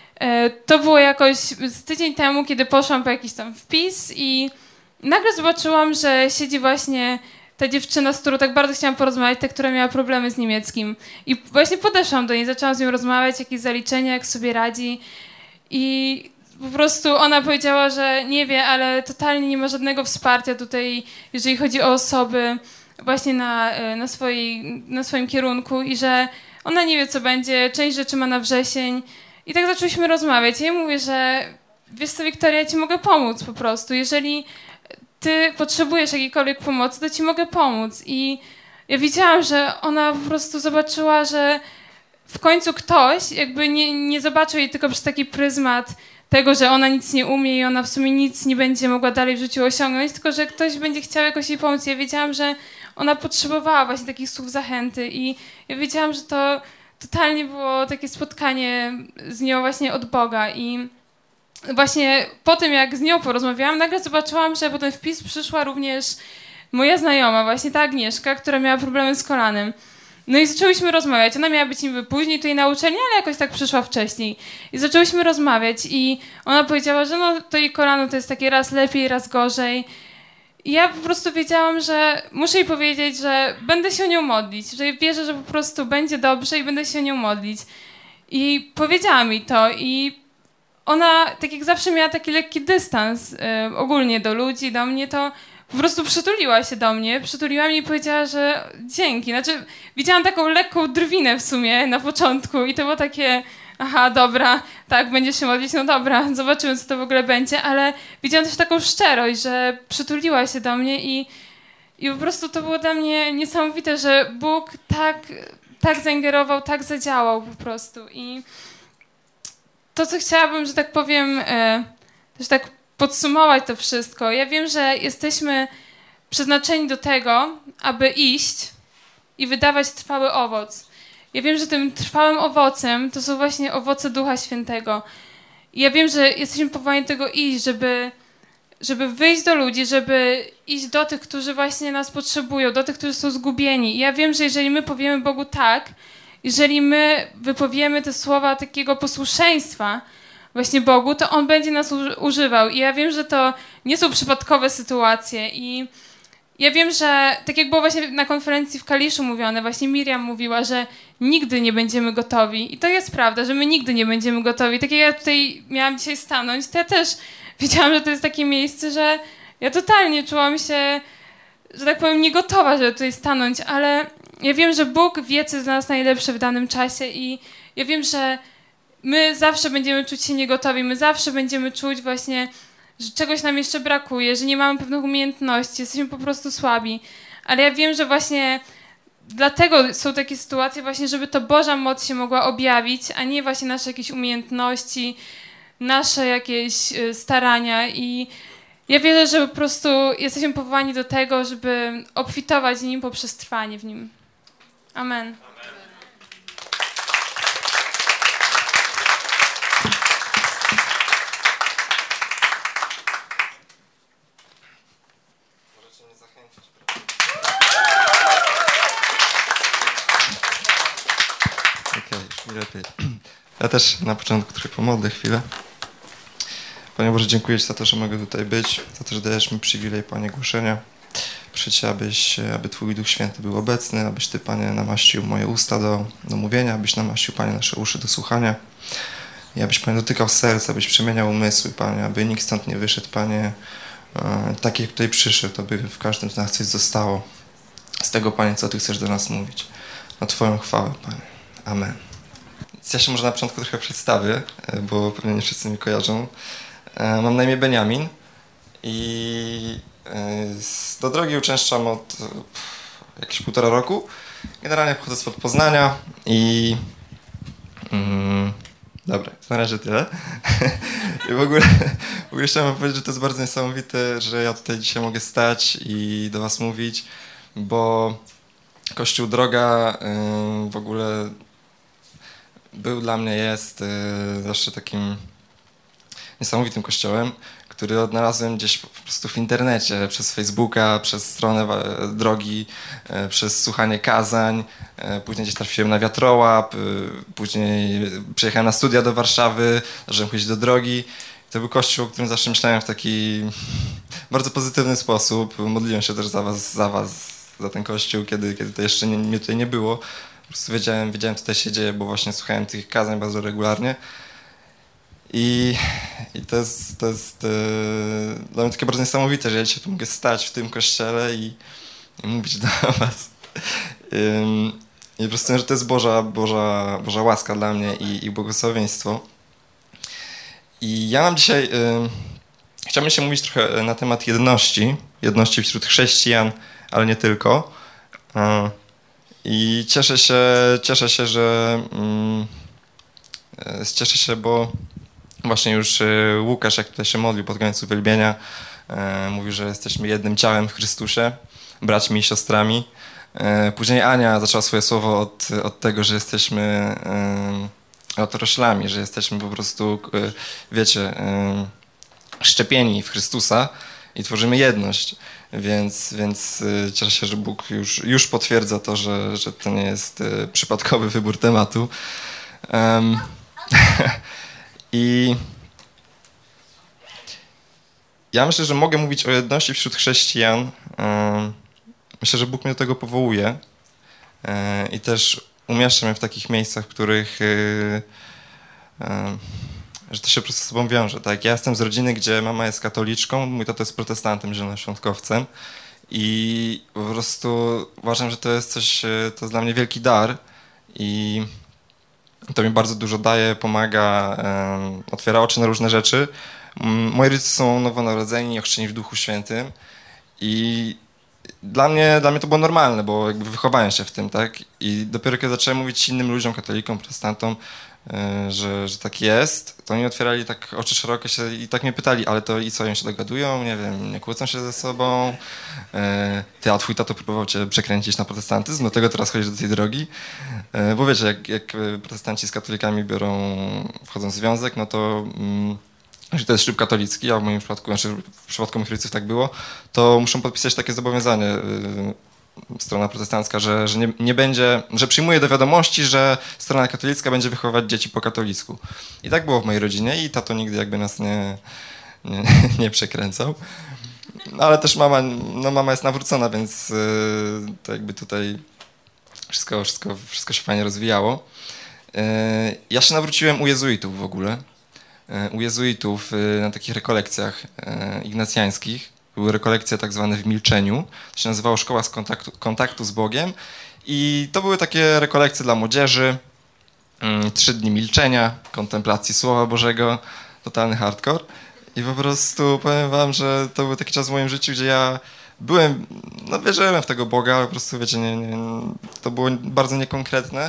to było jakoś z tydzień temu, kiedy poszłam po jakiś tam wpis i nagle zobaczyłam, że siedzi właśnie ta dziewczyna, z którą tak bardzo chciałam porozmawiać, ta, która miała problemy z niemieckim. I właśnie podeszłam do niej, zaczęłam z nią rozmawiać, jakieś zaliczenia, jak sobie radzi. I po prostu ona powiedziała, że nie wie, ale totalnie nie ma żadnego wsparcia tutaj, jeżeli chodzi o osoby właśnie na swoim kierunku i że ona nie wie, co będzie, część rzeczy ma na wrzesień. I tak zaczęliśmy rozmawiać. Ja jej mówię, że wiesz co, Wiktoria, ja ci mogę pomóc po prostu. Jeżeli ty potrzebujesz jakiejkolwiek pomocy, to ci mogę pomóc. I ja widziałam, że ona po prostu zobaczyła, że w końcu ktoś jakby nie zobaczył jej tylko przez taki pryzmat tego, że ona nic nie umie i ona w sumie nic nie będzie mogła dalej w życiu osiągnąć, tylko że ktoś będzie chciał jakoś jej pomóc. Ja wiedziałam, że ona potrzebowała właśnie takich słów zachęty i ja wiedziałam, że to totalnie było takie spotkanie z nią właśnie od Boga i właśnie po tym, jak z nią porozmawiałam, nagle zobaczyłam, że po ten wpis przyszła również moja znajoma, właśnie ta Agnieszka, która miała problemy z kolanem. No i zaczęłyśmy rozmawiać. Ona miała być niby później tutaj na uczelni, ale jakoś tak przyszła wcześniej. I zaczęłyśmy rozmawiać i ona powiedziała, że no to jej kolano to jest takie raz lepiej, raz gorzej. I ja po prostu wiedziałam, że muszę jej powiedzieć, że będę się o nią modlić, że wierzę, że po prostu będzie dobrze i będę się o nią modlić. I powiedziała mi to i ona, tak jak zawsze miała taki lekki dystans ogólnie do ludzi, do mnie, to po prostu przytuliła się do mnie, przytuliła mnie i powiedziała, że dzięki. Znaczy, widziałam taką lekką drwinę w sumie na początku i to było takie, aha, dobra, tak, będziesz się modlić, no dobra, zobaczymy, co to w ogóle będzie, ale widziałam też taką szczerość, że przytuliła się do mnie i po prostu to było dla mnie niesamowite, że Bóg tak zaingerował, tak zadziałał po prostu. I to, co chciałabym, że tak powiem, też tak podsumować to wszystko. Ja wiem, że jesteśmy przeznaczeni do tego, aby iść i wydawać trwały owoc. Ja wiem, że tym trwałym owocem to są właśnie owoce Ducha Świętego. I ja wiem, że jesteśmy powołani do tego iść, żeby wyjść do ludzi, żeby iść do tych, którzy właśnie nas potrzebują, do tych, którzy są zgubieni. I ja wiem, że jeżeli my powiemy Bogu tak, jeżeli my wypowiemy te słowa takiego posłuszeństwa właśnie Bogu, to On będzie nas używał. I ja wiem, że to nie są przypadkowe sytuacje. I ja wiem, że tak jak było właśnie na konferencji w Kaliszu mówione, właśnie Miriam mówiła, że nigdy nie będziemy gotowi. I to jest prawda, że my nigdy nie będziemy gotowi. Tak jak ja tutaj miałam dzisiaj stanąć, to ja też wiedziałam, że to jest takie miejsce, że ja totalnie czułam się, że tak powiem, niegotowa, żeby tutaj stanąć, ale ja wiem, że Bóg wie, co jest dla nas najlepsze w danym czasie i ja wiem, że my zawsze będziemy czuć się niegotowi, my zawsze będziemy czuć właśnie, że czegoś nam jeszcze brakuje, że nie mamy pewnych umiejętności, jesteśmy po prostu słabi. Ale ja wiem, że właśnie dlatego są takie sytuacje właśnie, żeby to Boża moc się mogła objawić, a nie właśnie nasze jakieś umiejętności, nasze jakieś starania. I ja wierzę, że po prostu jesteśmy powołani do tego, żeby obfitować Nim poprzez trwanie w Nim. Amen. Możecie mnie zachęcić. Okej, już mi lepiej. Ja też na początku trochę pomodlę chwilę. Panie Boże, dziękuję Ci za to, że mogę tutaj być, za to, że dajesz mi przywilej, Panie, głoszenia. Proszę Cię, aby Twój Duch Święty był obecny, abyś Ty, Panie, namaścił moje usta do mówienia, abyś namaścił, Panie, nasze uszy do słuchania i abyś, Panie, dotykał serca, abyś przemieniał umysły, Panie, aby nikt stąd nie wyszedł, Panie, tak jak tutaj przyszedł, aby w każdym z nas coś zostało z tego, Panie, co Ty chcesz do nas mówić. Na Twoją chwałę, Panie. Amen. Więc ja się może na początku trochę przedstawię, bo pewnie nie wszyscy mnie kojarzą. Mam na imię Beniamin i do drogi uczęszczam od jakieś 1,5 roku. Generalnie pochodzę spod Poznania i dobra, na razie tyle. I w ogóle chciałem powiedzieć, że to jest bardzo niesamowite, że ja tutaj dzisiaj mogę stać i do was mówić, bo Kościół Droga w ogóle był dla mnie, jest zawsze takim niesamowitym kościołem, który odnalazłem gdzieś po prostu w internecie, przez Facebooka, przez stronę Drogi, przez słuchanie kazań, później gdzieś trafiłem na wiatrołap, później przyjechałem na studia do Warszawy, zacząłem chodzić do Drogi. To był kościół, o którym zawsze myślałem w taki bardzo pozytywny sposób. Modliłem się też za was, za ten kościół, kiedy to jeszcze mnie tutaj nie było. Po prostu wiedziałem, co tutaj się dzieje, bo właśnie słuchałem tych kazań bardzo regularnie. I to jest dla mnie takie bardzo niesamowite, że ja dzisiaj tu mogę stać w tym kościele i mówić do was. I po prostu, że to jest Boża łaska dla mnie i błogosławieństwo. I ja mam dzisiaj, chciałbym się mówić trochę na temat jedności wśród chrześcijan, ale nie tylko. I cieszę się, bo właśnie już Łukasz, jak tutaj się modlił pod koniec uwielbienia, mówił, że jesteśmy jednym ciałem w Chrystusie, braćmi i siostrami. Później Ania zaczęła swoje słowo od tego, że jesteśmy autoroślami, że jesteśmy po prostu, wiecie, szczepieni w Chrystusa. i tworzymy jedność. Więc cieszę się, że Bóg już potwierdza to, że to nie jest przypadkowy wybór tematu. I ja myślę, że mogę mówić o jedności wśród chrześcijan. Myślę, że Bóg mnie do tego powołuje i też umieszcza mnie w takich miejscach, w których że to się po prostu z sobą wiąże. Tak? Ja jestem z rodziny, gdzie mama jest katoliczką, mój tato jest protestantem, zielonoświątkowcem i po prostu uważam, że to jest coś, to jest dla mnie wielki dar i to mi bardzo dużo daje, pomaga, otwiera oczy na różne rzeczy. Moi rodzice są nowonarodzeni, ochrzczeni w Duchu Świętym i dla mnie to było normalne, bo jakby wychowałem się w tym, tak? I dopiero kiedy zacząłem mówić innym ludziom, katolikom, protestantom, że tak jest, to oni otwierali tak oczy szerokie się i tak mnie pytali, ale to i co, oni się dogadują, nie wiem, nie kłócą się ze sobą, a twój tato próbował cię przekręcić na protestantyzm, dlatego teraz chodzisz do tej drogi, bo wiecie, jak protestanci z katolikami wchodzą w związek, no to jeśli to jest ślub katolicki, a w moim przypadku, w przypadku moich rodziców tak było, to muszą podpisać takie zobowiązanie, strona protestancka, że nie będzie, że przyjmuje do wiadomości, że strona katolicka będzie wychowywać dzieci po katolicku. I tak było w mojej rodzinie i tato nigdy jakby nas nie przekręcał. Ale też mama jest nawrócona, więc to jakby tutaj wszystko się fajnie rozwijało. Ja się nawróciłem u jezuitów w ogóle. U jezuitów na takich rekolekcjach ignacjańskich. Były rekolekcje tak zwane w milczeniu. To się nazywało Szkoła z kontaktu z Bogiem. I to były takie rekolekcje dla młodzieży. 3 dni milczenia, kontemplacji Słowa Bożego. Totalny hardcore. I po prostu powiem wam, że to był taki czas w moim życiu, gdzie ja wierzyłem w tego Boga, ale po prostu wiecie, to było bardzo niekonkretne.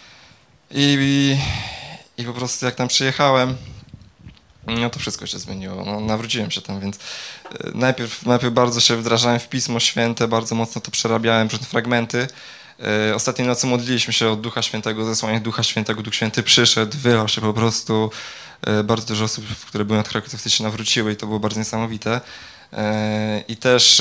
I po prostu jak tam przyjechałem, no to wszystko się zmieniło. No, nawróciłem się tam, więc najpierw bardzo się wdrażałem w Pismo Święte, bardzo mocno to przerabiałem, różne fragmenty. Ostatniej nocy modliliśmy się o Ducha Świętego, zesłanie Ducha Świętego. Duch Święty przyszedł, wylał się po prostu. Bardzo dużo osób, które były na tych rekolekcjach, się nawróciły i to było bardzo niesamowite. I też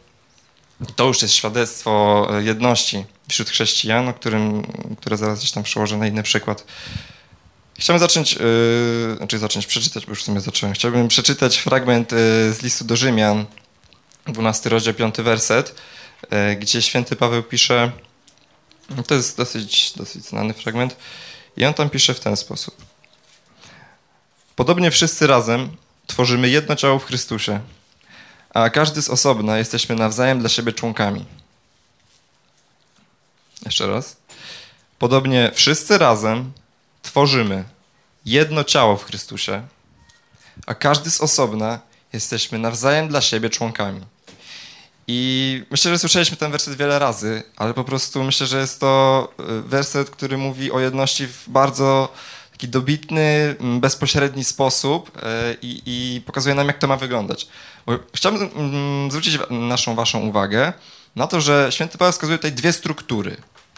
to już jest świadectwo jedności wśród chrześcijan, które zaraz gdzieś tam przełożę na inny przykład. Chciałbym przeczytać, bo już w sumie zacząłem. Chciałbym przeczytać fragment z listu do Rzymian, 12 rozdział, 5 werset, gdzie święty Paweł pisze, to jest dosyć znany fragment, i on tam pisze w ten sposób. Podobnie wszyscy razem tworzymy jedno ciało w Chrystusie, a każdy z osobna jesteśmy nawzajem dla siebie członkami. Jeszcze raz. Podobnie wszyscy razem tworzymy jedno ciało w Chrystusie, a każdy z osobna jesteśmy nawzajem dla siebie członkami. I myślę, że słyszeliśmy ten werset wiele razy, ale po prostu myślę, że jest to werset, który mówi o jedności w bardzo taki dobitny, bezpośredni sposób i pokazuje nam, jak to ma wyglądać. Bo chciałbym zwrócić waszą uwagę na to, że święty Paweł wskazuje tutaj 2 struktury.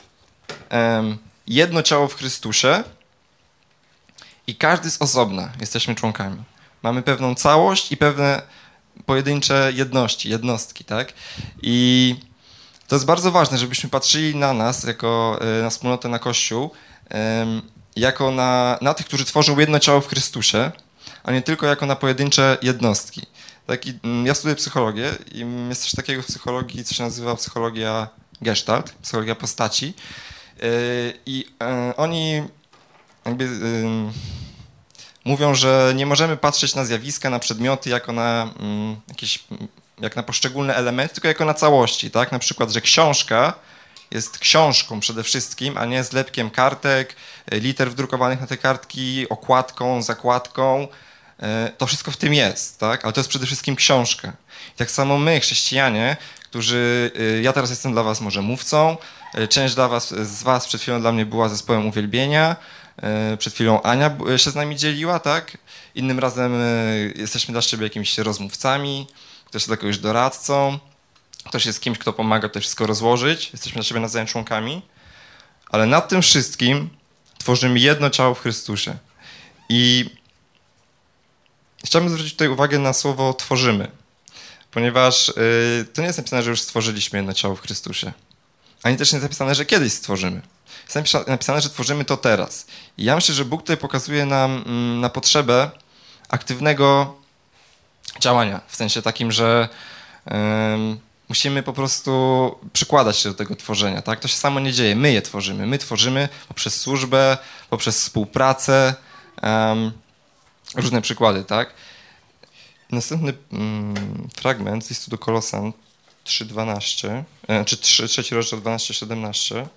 Jedno ciało w Chrystusie i każdy z osobna jesteśmy członkami. Mamy pewną całość i pewne pojedyncze jednostki, tak? I to jest bardzo ważne, żebyśmy patrzyli na nas, jako na wspólnotę, na Kościół, jako na tych, którzy tworzą jedno ciało w Chrystusie, a nie tylko jako na pojedyncze jednostki. Ja studiuję psychologię i jest coś takiego w psychologii, co się nazywa psychologia gestalt, psychologia postaci. I oni jakby mówią, że nie możemy patrzeć na zjawiska, na przedmioty jako na jak na poszczególne elementy, tylko jako na całości, tak? Na przykład, że książka jest książką przede wszystkim, a nie zlepkiem kartek, liter wdrukowanych na te kartki, okładką, zakładką. To wszystko w tym jest, tak? Ale to jest przede wszystkim książka. I tak samo my, chrześcijanie, ja teraz jestem dla was może mówcą, część z was przed chwilą dla mnie była zespołem uwielbienia, przed chwilą Ania się z nami dzieliła, tak? Innym razem jesteśmy dla siebie jakimiś rozmówcami, ktoś jest dla kogoś doradcą, ktoś jest kimś, kto pomaga to wszystko rozłożyć, jesteśmy dla siebie nawzajem członkami, ale nad tym wszystkim tworzymy jedno ciało w Chrystusie. I chciałbym zwrócić tutaj uwagę na słowo tworzymy, ponieważ tu nie jest napisane, że już stworzyliśmy jedno ciało w Chrystusie. Ani też nie jest napisane, że kiedyś stworzymy. Jest napisane, że tworzymy to teraz. I ja myślę, że Bóg tutaj pokazuje nam na potrzebę aktywnego działania. W sensie takim, że musimy po prostu przykładać się do tego tworzenia. Tak? To się samo nie dzieje. My je tworzymy. My tworzymy poprzez służbę, poprzez współpracę. Różne przykłady, tak? Następny fragment z listu do Kolosan 3:12, czy 3 rozdział 12-17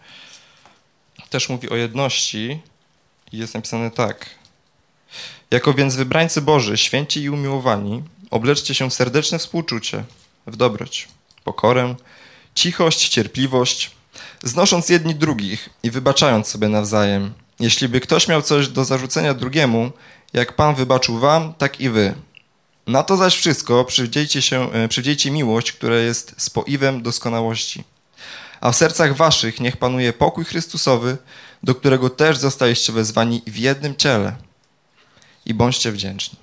też mówi o jedności i jest napisane tak. Jako więc wybrańcy Boży, święci i umiłowani, obleczcie się w serdeczne współczucie, w dobroć, pokorę, cichość, cierpliwość, znosząc jedni drugich i wybaczając sobie nawzajem. Jeśli by ktoś miał coś do zarzucenia drugiemu, jak Pan wybaczył wam, tak i wy. Na to zaś wszystko przywdziejcie miłość, która jest spoiwem doskonałości. A w sercach waszych niech panuje pokój Chrystusowy, do którego też zostaliście wezwani w jednym ciele. I bądźcie wdzięczni.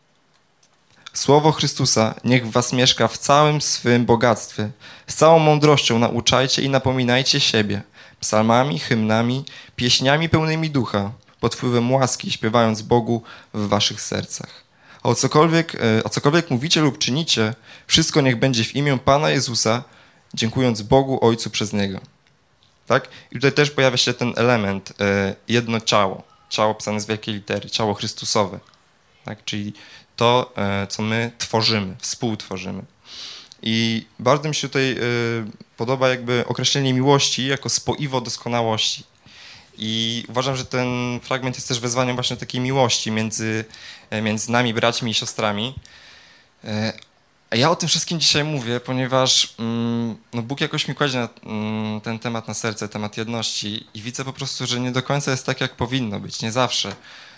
Słowo Chrystusa niech w was mieszka w całym swym bogactwie. Z całą mądrością nauczajcie i napominajcie siebie psalmami, hymnami, pieśniami pełnymi ducha, pod wpływem łaski, śpiewając Bogu w waszych sercach. A o cokolwiek mówicie lub czynicie, wszystko niech będzie w imię Pana Jezusa, dziękując Bogu Ojcu przez Niego. Tak? I tutaj też pojawia się ten element, jedno ciało. Ciało pisane z wielkiej litery, ciało Chrystusowe. Tak? Czyli to, co my tworzymy, współtworzymy. I bardzo mi się tutaj podoba jakby określenie miłości jako spoiwo doskonałości. I uważam, że ten fragment jest też wezwaniem właśnie takiej miłości między nami, braćmi i siostrami. A ja o tym wszystkim dzisiaj mówię, ponieważ no Bóg jakoś mi kładzie ten temat na serce, temat jedności i widzę po prostu, że nie do końca jest tak, jak powinno być, nie zawsze.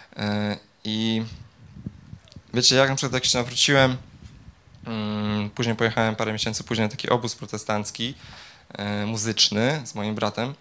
I wiecie, jak na przykład jak się nawróciłem, później pojechałem parę miesięcy później na taki obóz protestancki, muzyczny z moim bratem.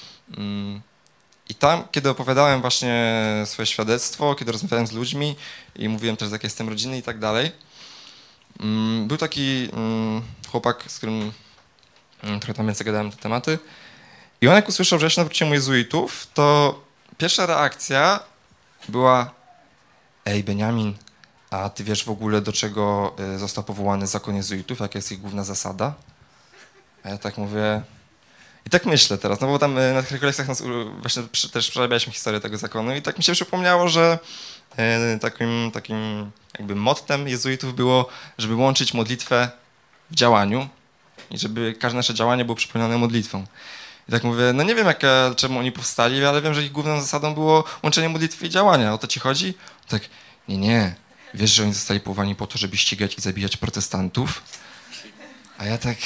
I tam, kiedy opowiadałem właśnie swoje świadectwo, kiedy rozmawiałem z ludźmi i mówiłem też, z jakiej jestem rodziny i tak dalej, był taki chłopak, z którym trochę tam więcej gadałem na te tematy i on jak usłyszał, że ja się nawróciłem u jezuitów, to pierwsza reakcja była: ej, Beniamin, a ty wiesz w ogóle, do czego został powołany zakon jezuitów, jaka jest ich główna zasada? A ja tak mówię... I tak myślę teraz, no bo tam na tych rekolekcjach nas właśnie też przerabialiśmy historię tego zakonu i tak mi się przypomniało, że takim jakby mottem jezuitów było, żeby łączyć modlitwę w działaniu i żeby każde nasze działanie było przypełnione modlitwą. I tak mówię, no nie wiem czemu oni powstali, ale wiem, że ich główną zasadą było łączenie modlitwy i działania. O to ci chodzi? Tak, nie. Wiesz, że oni zostali powołani po to, żeby ścigać i zabijać protestantów? A ja tak...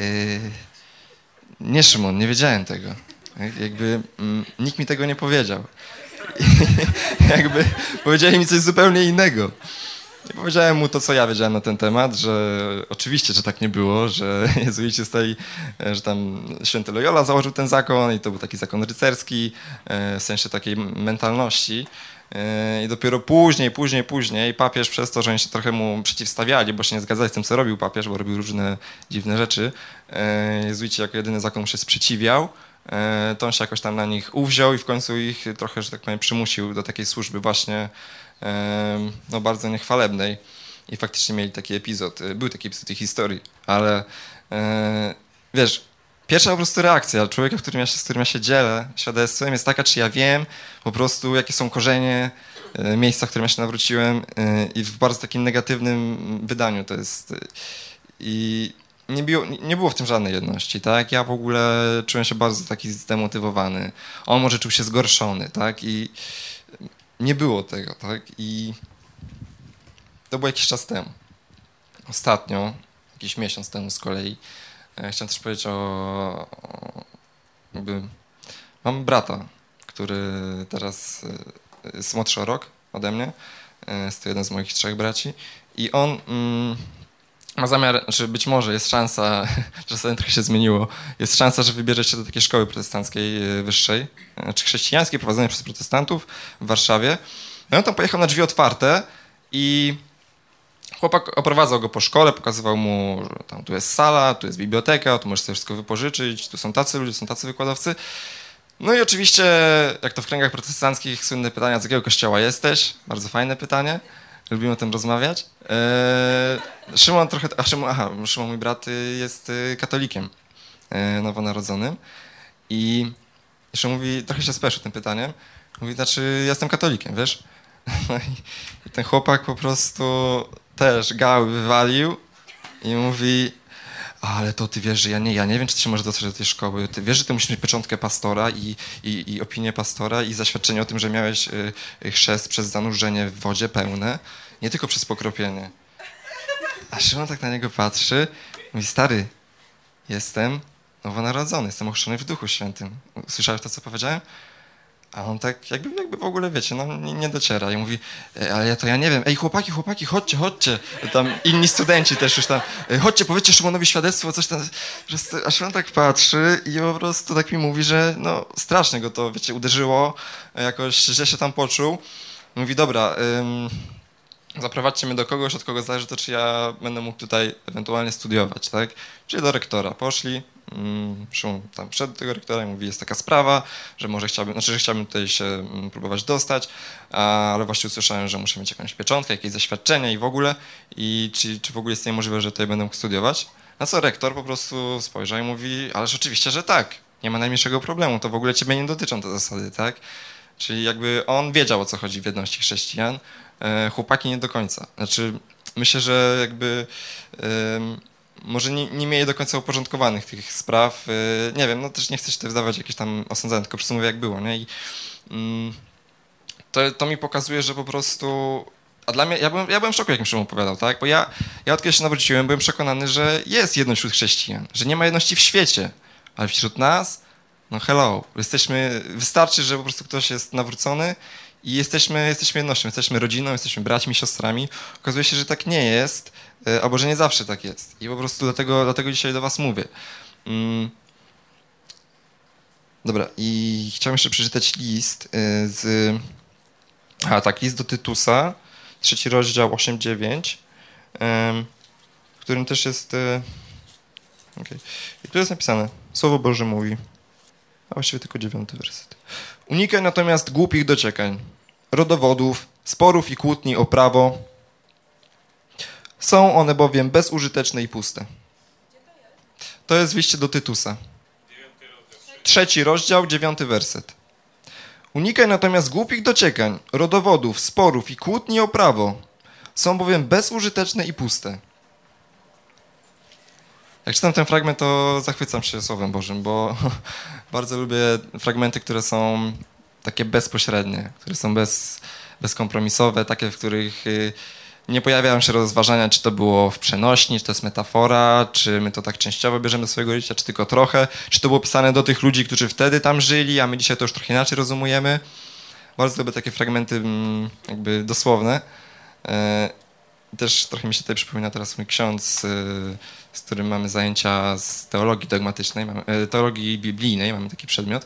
Nie, Szymon, nie wiedziałem tego. Jakby nikt mi tego nie powiedział. Jakby powiedzieli mi coś zupełnie innego. I powiedziałem mu to, co ja wiedziałem na ten temat, że oczywiście, że tak nie było, że jezuici zostali, że tam święty Loyola założył ten zakon i to był taki zakon rycerski, w sensie takiej mentalności. I dopiero później papież przez to, że oni się trochę mu przeciwstawiali, bo się nie zgadzali z tym, co robił papież, bo robił różne dziwne rzeczy. Jezuici jako jedyny zakon mu się sprzeciwiał, to on się jakoś tam na nich uwziął i w końcu ich trochę, że tak powiem, przymusił do takiej służby właśnie no bardzo niechwalebnej. I faktycznie mieli taki epizod, był taki epizod tej historii, ale wiesz, pierwsza po prostu reakcja człowieka, z którym ja się dzielę świadectwem, jest taka, czy ja wiem po prostu, jakie są korzenie miejsca, w którym ja się nawróciłem i w bardzo takim negatywnym wydaniu to jest. I nie było w tym żadnej jedności, tak? Ja w ogóle czułem się bardzo taki zdemotywowany. On może czuł się zgorszony, tak? I nie było tego, tak? I to było jakiś czas temu. Ostatnio, jakiś miesiąc temu z kolei, chciałem też powiedzieć mam brata, który teraz jest młodszy o rok ode mnie, jest to jeden z moich 3 braci i on ma zamiar, czy być może jest szansa, czasem trochę się zmieniło, jest szansa, że wybierze się do takiej szkoły protestanckiej wyższej, czy chrześcijańskiej, prowadzonej przez protestantów w Warszawie. No i on tam pojechał na drzwi otwarte i chłopak oprowadzał go po szkole, pokazywał mu, że tam tu jest sala, tu jest biblioteka, tu możesz sobie wszystko wypożyczyć, tu są tacy ludzie, są tacy wykładowcy. No i oczywiście, jak to w kręgach protestanckich, słynne pytania, z jakiego kościoła jesteś? Bardzo fajne pytanie. Lubimy o tym rozmawiać. Szymon trochę... Szymon, mój brat, jest katolikiem nowonarodzonym. I jeszcze mówi, trochę się speszył tym pytaniem. Mówi, znaczy, ja jestem katolikiem, wiesz? No i ten chłopak po prostu też gały wywalił i mówi, ale to ty wiesz, że ja nie wiem, czy ty się możesz dostać do tej szkoły. Ty wiesz, że ty musisz mieć pieczątkę pastora i opinię pastora i zaświadczenie o tym, że miałeś chrzest przez zanurzenie w wodzie pełne, nie tylko przez pokropienie. A Szymon tak na niego patrzy i mówi, stary, jestem nowonarodzony, jestem ochrzczony w Duchu Świętym. Słyszałeś to, co powiedziałem? A on tak jakby w ogóle, wiecie, no nie dociera i mówi, ale ja nie wiem, ej chłopaki, chodźcie. Tam inni studenci też już tam, chodźcie, powiedzcie Szymonowi świadectwo, coś tam. A Szymon tak patrzy i po prostu tak mi mówi, że no strasznie go to, wiecie, uderzyło, jakoś źle się tam poczuł. Mówi, dobra, zaprowadźcie mnie do kogoś, od kogo zależy to, czy ja będę mógł tutaj ewentualnie studiować, tak? Czyli do rektora poszli. Szymon tam wszedł do tego rektora i mówi, jest taka sprawa, że może chciałbym tutaj się próbować dostać, ale właśnie usłyszałem, że muszę mieć jakąś pieczątkę, jakieś zaświadczenie i w ogóle, i czy w ogóle jest niemożliwe, że tutaj będę mógł studiować. Na co rektor po prostu spojrzał i mówi, ależ oczywiście, że tak, nie ma najmniejszego problemu, to w ogóle ciebie nie dotyczą te zasady, tak? Czyli jakby on wiedział, o co chodzi w jedności chrześcijan, chłopaki nie do końca. Znaczy, myślę, że jakby może nie mieli do końca uporządkowanych tych spraw. Nie wiem, no też nie chcę się tutaj wdawać jakieś tam osądzenia, tylko po prostu mówię, jak było, nie? I to mi pokazuje, że po prostu... A dla mnie, ja byłem w szoku, jak mi Szymon opowiadał, tak? Bo ja od kiedy się nawróciłem, byłem przekonany, że jest jedność wśród chrześcijan, że nie ma jedności w świecie, ale wśród nas, no hello, wystarczy, że po prostu ktoś jest nawrócony i jesteśmy jednością, jesteśmy rodziną, jesteśmy braćmi, siostrami. Okazuje się, że tak nie jest, albo że nie zawsze tak jest. I po prostu dlatego dzisiaj do was mówię. Dobra, i chciałem jeszcze przeczytać list list do Tytusa, 3 rozdział 8-9, w którym też jest... Okay. I tu jest napisane, Słowo Boże mówi, a właściwie tylko 9 werset. Unikaj natomiast głupich dociekań, rodowodów, sporów i kłótni o prawo. Są one bowiem bezużyteczne i puste. To jest w liście do Tytusa. 3 rozdział, 9 werset. Unikaj natomiast głupich dociekań, rodowodów, sporów i kłótni o prawo. Są bowiem bezużyteczne i puste. Jak czytam ten fragment, to zachwycam się Słowem Bożym, bo bardzo lubię fragmenty, które są takie bezpośrednie, które są bezkompromisowe, takie, w których nie pojawiają się rozważania, czy to było w przenośni, czy to jest metafora, czy my to tak częściowo bierzemy do swojego życia, czy tylko trochę, czy to było pisane do tych ludzi, którzy wtedy tam żyli, a my dzisiaj to już trochę inaczej rozumiemy. Bardzo lubię takie fragmenty jakby dosłowne. Też trochę mi się tutaj przypomina teraz mój ksiądz, z którym mamy zajęcia z teologii dogmatycznej, teologii biblijnej, mamy taki przedmiot.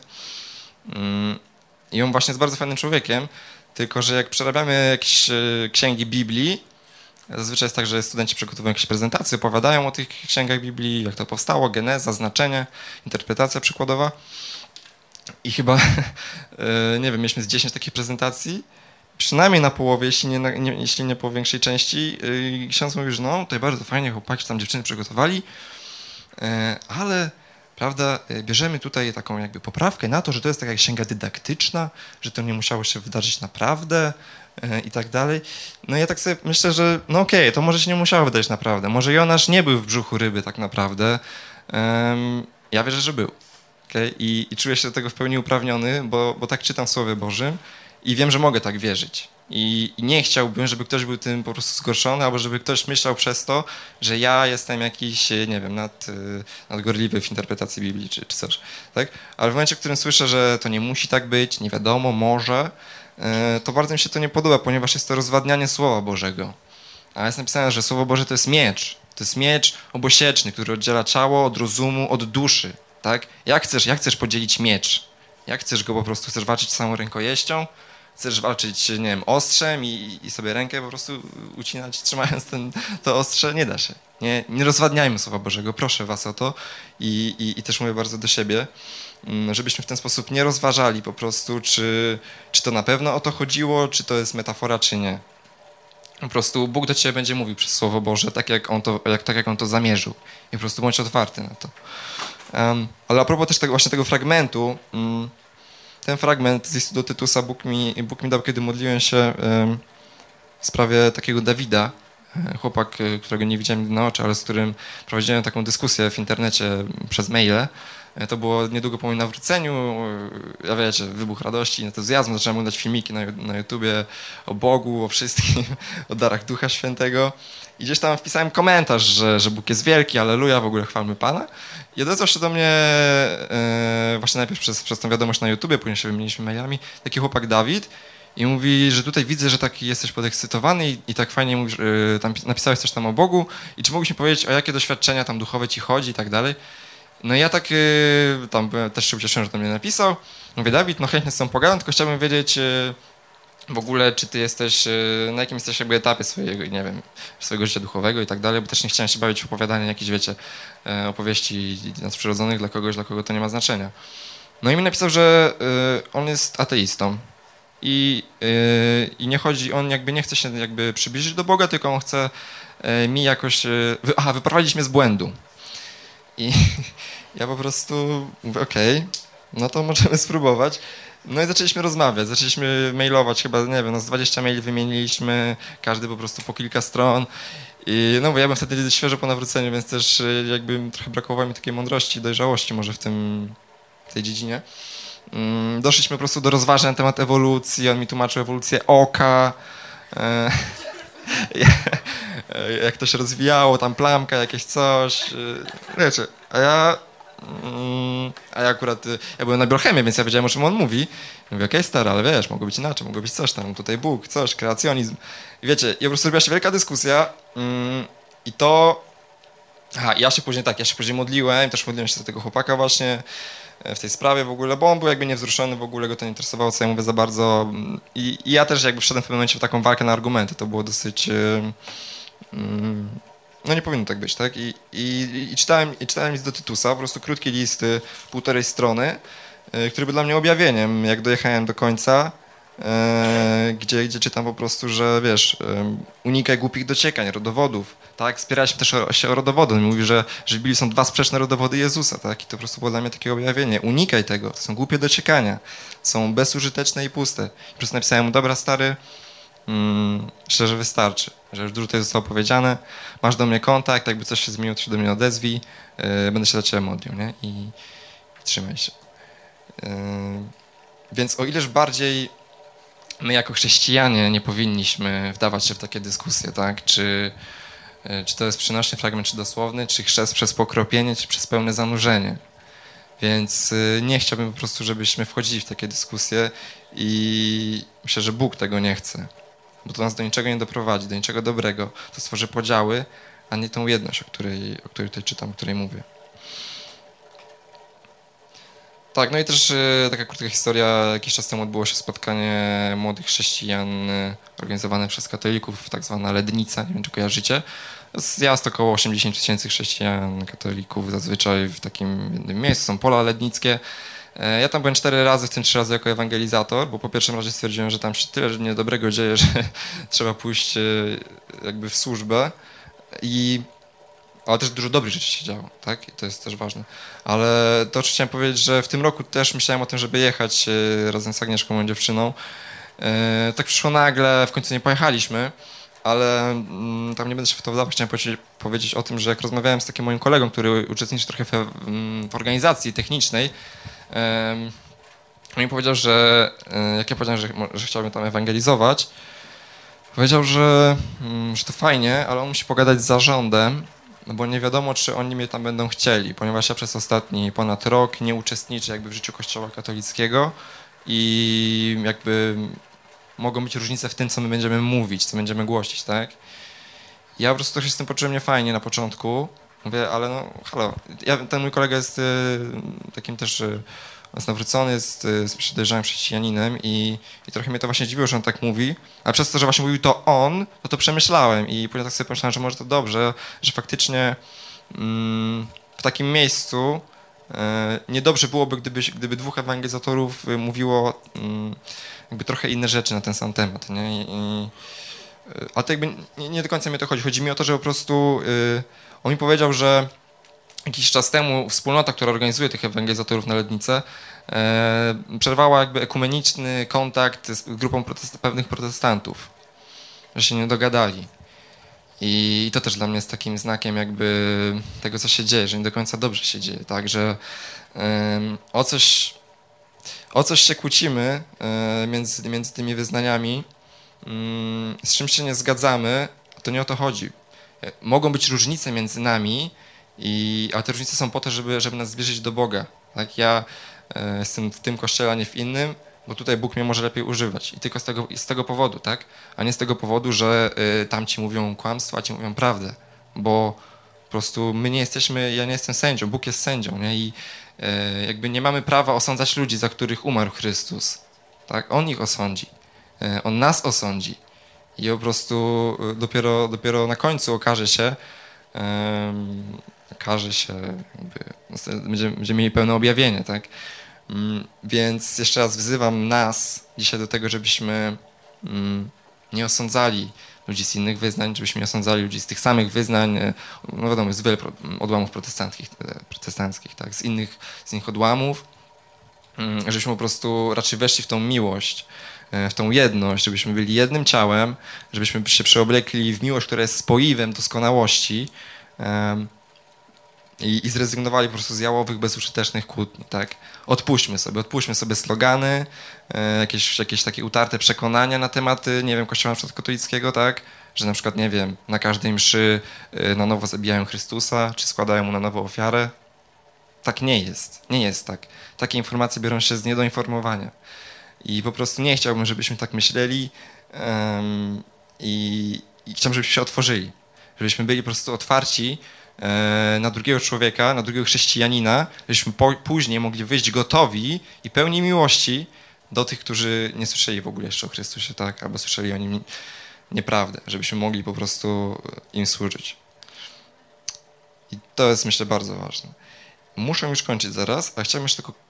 I on właśnie jest bardzo fajnym człowiekiem, tylko że jak przerabiamy jakieś księgi Biblii, zazwyczaj jest tak, że studenci przygotowują jakieś prezentacje, opowiadają o tych księgach Biblii, jak to powstało, geneza, znaczenie, interpretacja przykładowa. I chyba, nie wiem, mieliśmy z 10 takich prezentacji, przynajmniej na połowie, jeśli nie po większej części, ksiądz mówi, że no, tutaj bardzo fajnie chłopaki, tam dziewczyny przygotowali, ale, prawda, bierzemy tutaj taką jakby poprawkę na to, że to jest taka księga dydaktyczna, że to nie musiało się wydarzyć naprawdę i tak dalej. No ja tak sobie myślę, że no okej, to może się nie musiało wydarzyć naprawdę, może Jonasz nie był w brzuchu ryby tak naprawdę, ja wierzę, że był. Okay? I czuję się do tego w pełni uprawniony, bo tak czytam w Słowie Bożym, i wiem, że mogę tak wierzyć. I nie chciałbym, żeby ktoś był tym po prostu zgorszony, albo żeby ktoś myślał przez to, że ja jestem jakiś, nie wiem, nadgorliwy w interpretacji Biblii czy coś. Tak? Ale w momencie, w którym słyszę, że to nie musi tak być, nie wiadomo, może, to bardzo mi się to nie podoba, ponieważ jest to rozwadnianie Słowa Bożego. A jest napisane, że Słowo Boże to jest miecz. To jest miecz obosieczny, który oddziela ciało od rozumu, od duszy. Tak? Jak chcesz podzielić miecz? Jak chcesz go po prostu, chcesz walczyć samą rękojeścią? chcesz walczyć, nie wiem, ostrzem i sobie rękę po prostu ucinać, trzymając to ostrze, nie da się. Nie rozwadniajmy Słowa Bożego, proszę was o to i też mówię bardzo do siebie, żebyśmy w ten sposób nie rozważali po prostu, czy to na pewno o to chodziło, czy to jest metafora, czy nie. Po prostu Bóg do ciebie będzie mówił przez Słowo Boże, tak jak On to zamierzył. I po prostu bądź otwarty na to. Ale a propos też tego fragmentu, ten fragment z listu do Tytusa Bóg mi dał, kiedy modliłem się w sprawie takiego Dawida, chłopak, którego nie widziałem na oczy, ale z którym prowadziłem taką dyskusję w internecie przez maile. To było niedługo po moim nawróceniu, ja wiecie, wybuch radości, entuzjazmu, zacząłem oglądać filmiki na YouTubie o Bogu, o wszystkim, o darach Ducha Świętego i gdzieś tam wpisałem komentarz, że Bóg jest wielki, alleluja, w ogóle chwalmy Pana i odezwał się do mnie właśnie najpierw przez tą wiadomość na YouTubie, później się wymieniliśmy mailami, taki chłopak Dawid i mówi, że tutaj widzę, że taki jesteś podekscytowany i tak fajnie mówisz, tam napisałeś coś tam o Bogu i czy mógłbyś mi powiedzieć, o jakie doświadczenia tam duchowe ci chodzi i tak dalej. No i ja tak tam też się ucieszyłem, że to mnie napisał. Mówię, Dawid, no chętnie z tobą pogadam, tylko chciałbym wiedzieć w ogóle, czy ty jesteś, na jakim jesteś jakby etapie swojego, nie wiem, swojego życia duchowego i tak dalej, bo też nie chciałem się bawić w opowiadanie jakichś, wiecie, opowieści nadprzyrodzonych dla kogoś, dla kogo to nie ma znaczenia. No i mi napisał, że on jest ateistą i nie chodzi, on jakby nie chce się jakby przybliżyć do Boga, tylko on chce mi jakoś, wyprowadzić mnie z błędu. I ja po prostu mówię, okej, no to możemy spróbować. No i zaczęliśmy rozmawiać, zaczęliśmy mailować, chyba, nie wiem, no z 20 maili wymieniliśmy, każdy po prostu po kilka stron. I no bo ja byłem wtedy świeżo po nawróceniu, więc też jakby trochę brakowało mi takiej mądrości, dojrzałości może w tej dziedzinie. Doszliśmy po prostu do rozważań na temat ewolucji, on mi tłumaczył ewolucję oka, jak to się rozwijało, tam plamka, jakieś coś, wiecie, a ja akurat, ja byłem na biochemii, więc ja wiedziałem, o czym on mówi. Mówię, okej, stary, ale wiesz, mogło być inaczej, mogło być coś tam, tutaj Bóg, coś, kreacjonizm. I wiecie, i po prostu robiła się wielka dyskusja i to, ja się później modliłem, też modliłem się do tego chłopaka właśnie w tej sprawie w ogóle, bo on był jakby niewzruszony, w ogóle go to nie interesowało, co ja mówię za bardzo. I ja też jakby wszedłem w pewnym momencie w taką walkę na argumenty, to było dosyć... No nie powinno tak być, tak? I czytałem list do Tytusa, po prostu krótki list, 1,5 strony, który był dla mnie objawieniem, jak dojechałem do końca, gdzie czytam po prostu, że wiesz, unikaj głupich dociekań, rodowodów, tak? Spieraliśmy też się o rodowody. On mówi, że w Biblii są 2 sprzeczne rodowody Jezusa, tak? I to po prostu było dla mnie takie objawienie. Unikaj tego, to są głupie dociekania, są bezużyteczne i puste. I po prostu napisałem mu, dobra stary, szczerze wystarczy, że już dużo tutaj zostało powiedziane, masz do mnie kontakt, jakby coś się zmieniło, to się do mnie odezwij, będę się za ciebie modlił, nie? I trzymaj się. Więc o ileż bardziej my jako chrześcijanie nie powinniśmy wdawać się w takie dyskusje, tak? Czy to jest przynośny fragment, czy dosłowny, czy chrzest przez pokropienie, czy przez pełne zanurzenie. Więc nie chciałbym po prostu, żebyśmy wchodzili w takie dyskusje i myślę, że Bóg tego nie chce, bo to nas do niczego nie doprowadzi, do niczego dobrego. To stworzy podziały, a nie tą jedność, o której tutaj czytam, o której mówię. Tak, no i też taka krótka historia. Jakiś czas temu odbyło się spotkanie młodych chrześcijan organizowane przez katolików, tak zwana Lednica, nie wiem, czy kojarzycie. Zjazd około 80 000 chrześcijan, katolików zazwyczaj w takim jednym miejscu, są pola lednickie. Ja tam byłem 4 razy, w tym 3 razy jako ewangelizator, bo po pierwszym razie stwierdziłem, że tam się tyle niedobrego dzieje, że trzeba pójść jakby w służbę. Ale też dużo dobrych rzeczy się działo, tak? I to jest też ważne. Ale to, co chciałem powiedzieć, że w tym roku też myślałem o tym, żeby jechać razem z Agnieszką, moją dziewczyną. Tak przyszło nagle, w końcu nie pojechaliśmy, ale tam nie będę się w to wdawał. Chciałem powiedzieć o tym, że jak rozmawiałem z takim moim kolegą, który uczestniczy trochę w organizacji technicznej, on mi powiedział, że jak ja powiedziałem, że chciałbym tam ewangelizować, powiedział, że to fajnie, ale on musi pogadać z zarządem, no bo nie wiadomo, czy oni mnie tam będą chcieli, ponieważ ja przez ostatni ponad rok nie uczestniczę jakby w życiu Kościoła katolickiego i jakby mogą być różnice w tym, co my będziemy mówić, co będziemy głosić, tak? Ja po prostu się z tym poczułem niefajnie na początku. Mówię, ale no halo, ten mój kolega jest takim też jest nawrócony, jest dojrzałym chrześcijaninem i trochę mnie to właśnie dziwiło, że on tak mówi, ale przez to, że właśnie mówił to on, to przemyślałem i później tak sobie pomyślałem, że może to dobrze, że faktycznie w takim miejscu niedobrze byłoby, gdyby dwóch ewangelizatorów mówiło jakby trochę inne rzeczy na ten sam temat, nie? Ale to jakby nie do końca mnie to chodzi. Chodzi mi o to, że po prostu on mi powiedział, że jakiś czas temu wspólnota, która organizuje tych ewangelizatorów na Lednice, przerwała jakby ekumeniczny kontakt z grupą pewnych protestantów, że się nie dogadali. I to też dla mnie jest takim znakiem jakby tego, co się dzieje, że nie do końca dobrze się dzieje, tak, że o coś się kłócimy między tymi wyznaniami, z czymś się nie zgadzamy, to nie o to chodzi. Mogą być różnice między nami, ale te różnice są po to, żeby nas zbliżyć do Boga. Tak? Ja jestem w tym kościele, a nie w innym, bo tutaj Bóg mnie może lepiej używać. I tylko z tego powodu, tak? A nie z tego powodu, że tamci mówią kłamstwo, a ci mówią prawdę. Bo po prostu ja nie jestem sędzią, Bóg jest sędzią, nie? I jakby nie mamy prawa osądzać ludzi, za których umarł Chrystus. Tak? On ich osądzi. On nas osądzi. I po prostu dopiero na końcu okaże się, będziemy mieli pełne objawienie, tak? Więc jeszcze raz wzywam nas dzisiaj do tego, żebyśmy nie osądzali ludzi z innych wyznań, żebyśmy nie osądzali ludzi z tych samych wyznań, no wiadomo, jest wiele odłamów protestanckich, tak? Z innych odłamów, żebyśmy po prostu raczej weszli w tą miłość, w tą jedność, żebyśmy byli jednym ciałem, żebyśmy się przeoblekli w miłość, która jest spoiwem doskonałości, i zrezygnowali po prostu z jałowych, bezużytecznych kłótni, tak? Odpuśćmy sobie slogany, jakieś takie utarte przekonania na temat, nie wiem, kościoła na przykład katolickiego, tak? Że na przykład, nie wiem, na każdej mszy na nowo zabijają Chrystusa, czy składają mu na nowo ofiarę. Tak nie jest. Nie jest tak. Takie informacje biorą się z niedoinformowania. I po prostu nie chciałbym, żebyśmy tak myśleli i chciałbym, żebyśmy się otworzyli. Żebyśmy byli po prostu otwarci na drugiego człowieka, na drugiego chrześcijanina, żebyśmy później mogli wyjść gotowi i pełni miłości do tych, którzy nie słyszeli w ogóle jeszcze o Chrystusie, tak? Albo słyszeli o Nim nieprawdę, żebyśmy mogli po prostu im służyć. I to jest, myślę, bardzo ważne. Muszę już kończyć zaraz, a chciałem jeszcze tylko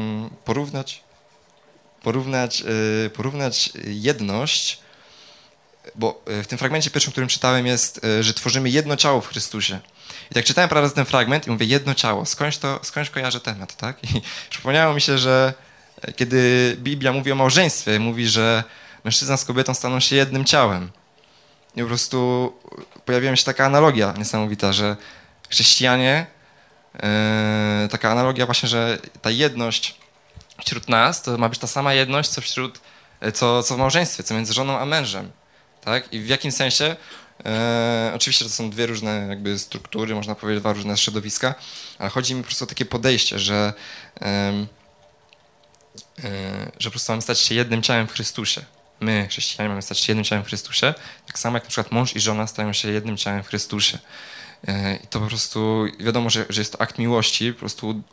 porównać jedność, bo w tym fragmencie pierwszym, którym czytałem, jest, że tworzymy jedno ciało w Chrystusie. I tak czytałem parę razy ten fragment i mówię, jedno ciało, skądś kojarzę temat, tak? I przypomniało mi się, że kiedy Biblia mówi o małżeństwie, mówi, że mężczyzna z kobietą staną się jednym ciałem. I po prostu pojawiła się taka analogia niesamowita, że chrześcijanie, taka analogia właśnie, że ta jedność wśród nas, to ma być ta sama jedność, co w małżeństwie, co między żoną a mężem. Tak? I w jakim sensie? Oczywiście to są dwie różne jakby struktury, można powiedzieć, dwa różne środowiska, ale chodzi mi po prostu o takie podejście, że po prostu mamy stać się jednym ciałem w Chrystusie. My, chrześcijanie, mamy stać się jednym ciałem w Chrystusie, tak samo jak na przykład mąż i żona stają się jednym ciałem w Chrystusie. I to po prostu wiadomo, że jest to akt miłości, po prostu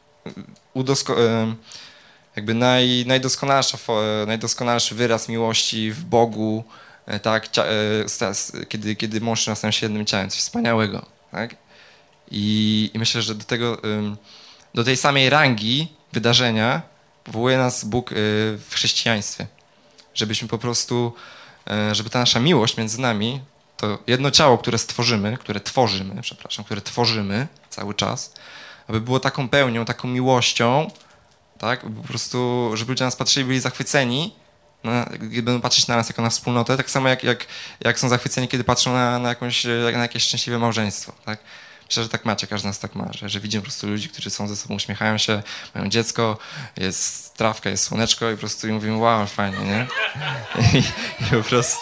jakby najdoskonalszy wyraz miłości w Bogu, tak, kiedy mąż i żona stają się jednym ciałem, coś wspaniałego, tak? I myślę, że do tej samej rangi wydarzenia powołuje nas Bóg w chrześcijaństwie. Żebyśmy po prostu, żeby ta nasza miłość między nami, to jedno ciało, które tworzymy cały czas, aby było taką pełnią, taką miłością, tak, po prostu, żeby ludzie nas patrzyli, byli zachwyceni, kiedy będą patrzeć na nas jako na wspólnotę, tak samo jak są zachwyceni, kiedy patrzą na jakieś szczęśliwe małżeństwo, tak? Myślę, że tak macie, każdy z nas tak ma, że widzimy po prostu ludzi, którzy są ze sobą, uśmiechają się, mają dziecko, jest trawka, jest słoneczko i po prostu mówimy, wow, fajnie, nie? I po prostu,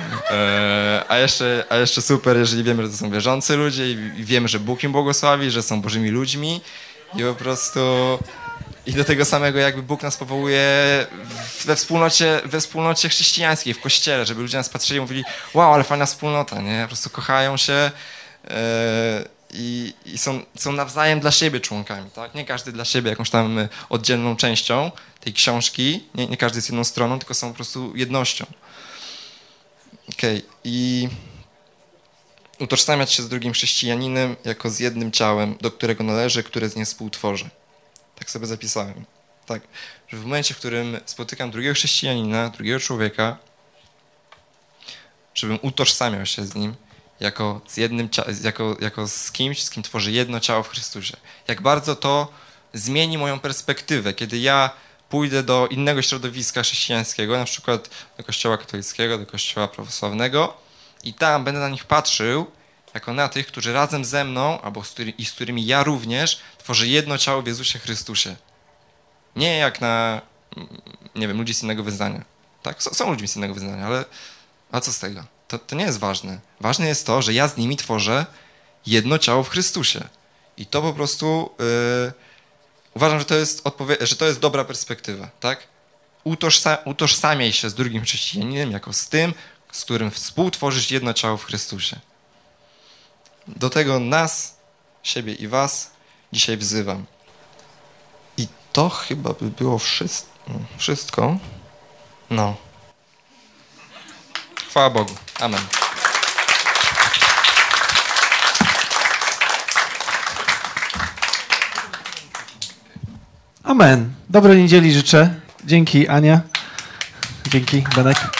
a jeszcze super, jeżeli wiemy, że to są wierzący ludzie i wiemy, że Bóg im błogosławi, że są Bożymi ludźmi i po prostu... I do tego samego jakby Bóg nas powołuje we wspólnocie chrześcijańskiej, w kościele, żeby ludzie nas patrzyli i mówili, wow, ale fajna wspólnota, nie? Po prostu kochają się i są nawzajem dla siebie członkami, tak? Nie każdy dla siebie jakąś tam oddzielną częścią tej książki, nie każdy jest jedną stroną, tylko są po prostu jednością. I utożsamiać się z drugim chrześcijaninem jako z jednym ciałem, do którego należy, które z nim współtworzy. Tak sobie zapisałem. Tak, że w momencie, w którym spotykam drugiego chrześcijanina, drugiego człowieka, żebym utożsamiał się z nim jako z jednym jako z kimś, z kim tworzy jedno ciało w Chrystusie. Jak bardzo to zmieni moją perspektywę, kiedy ja pójdę do innego środowiska chrześcijańskiego, na przykład do kościoła katolickiego, do kościoła prawosławnego i tam będę na nich patrzył jako na tych, którzy razem ze mną, albo z którymi ja również tworzę jedno ciało w Jezusie Chrystusie. Nie jak na, nie wiem, ludzi z innego wyznania. Tak, są ludźmi z innego wyznania, ale a co z tego? To nie jest ważne. Ważne jest to, że ja z nimi tworzę jedno ciało w Chrystusie. I to po prostu uważam, że to jest dobra perspektywa, tak? Utożsamiaj się z drugim chrześcijaninem jako z tym, z którym współtworzysz jedno ciało w Chrystusie. Do tego nas, siebie i was dzisiaj wzywam. I to chyba by było wszystko. No. Chwała Bogu. Amen. Amen. Dobrej niedzieli życzę. Dzięki, Ania. Dzięki, Benek.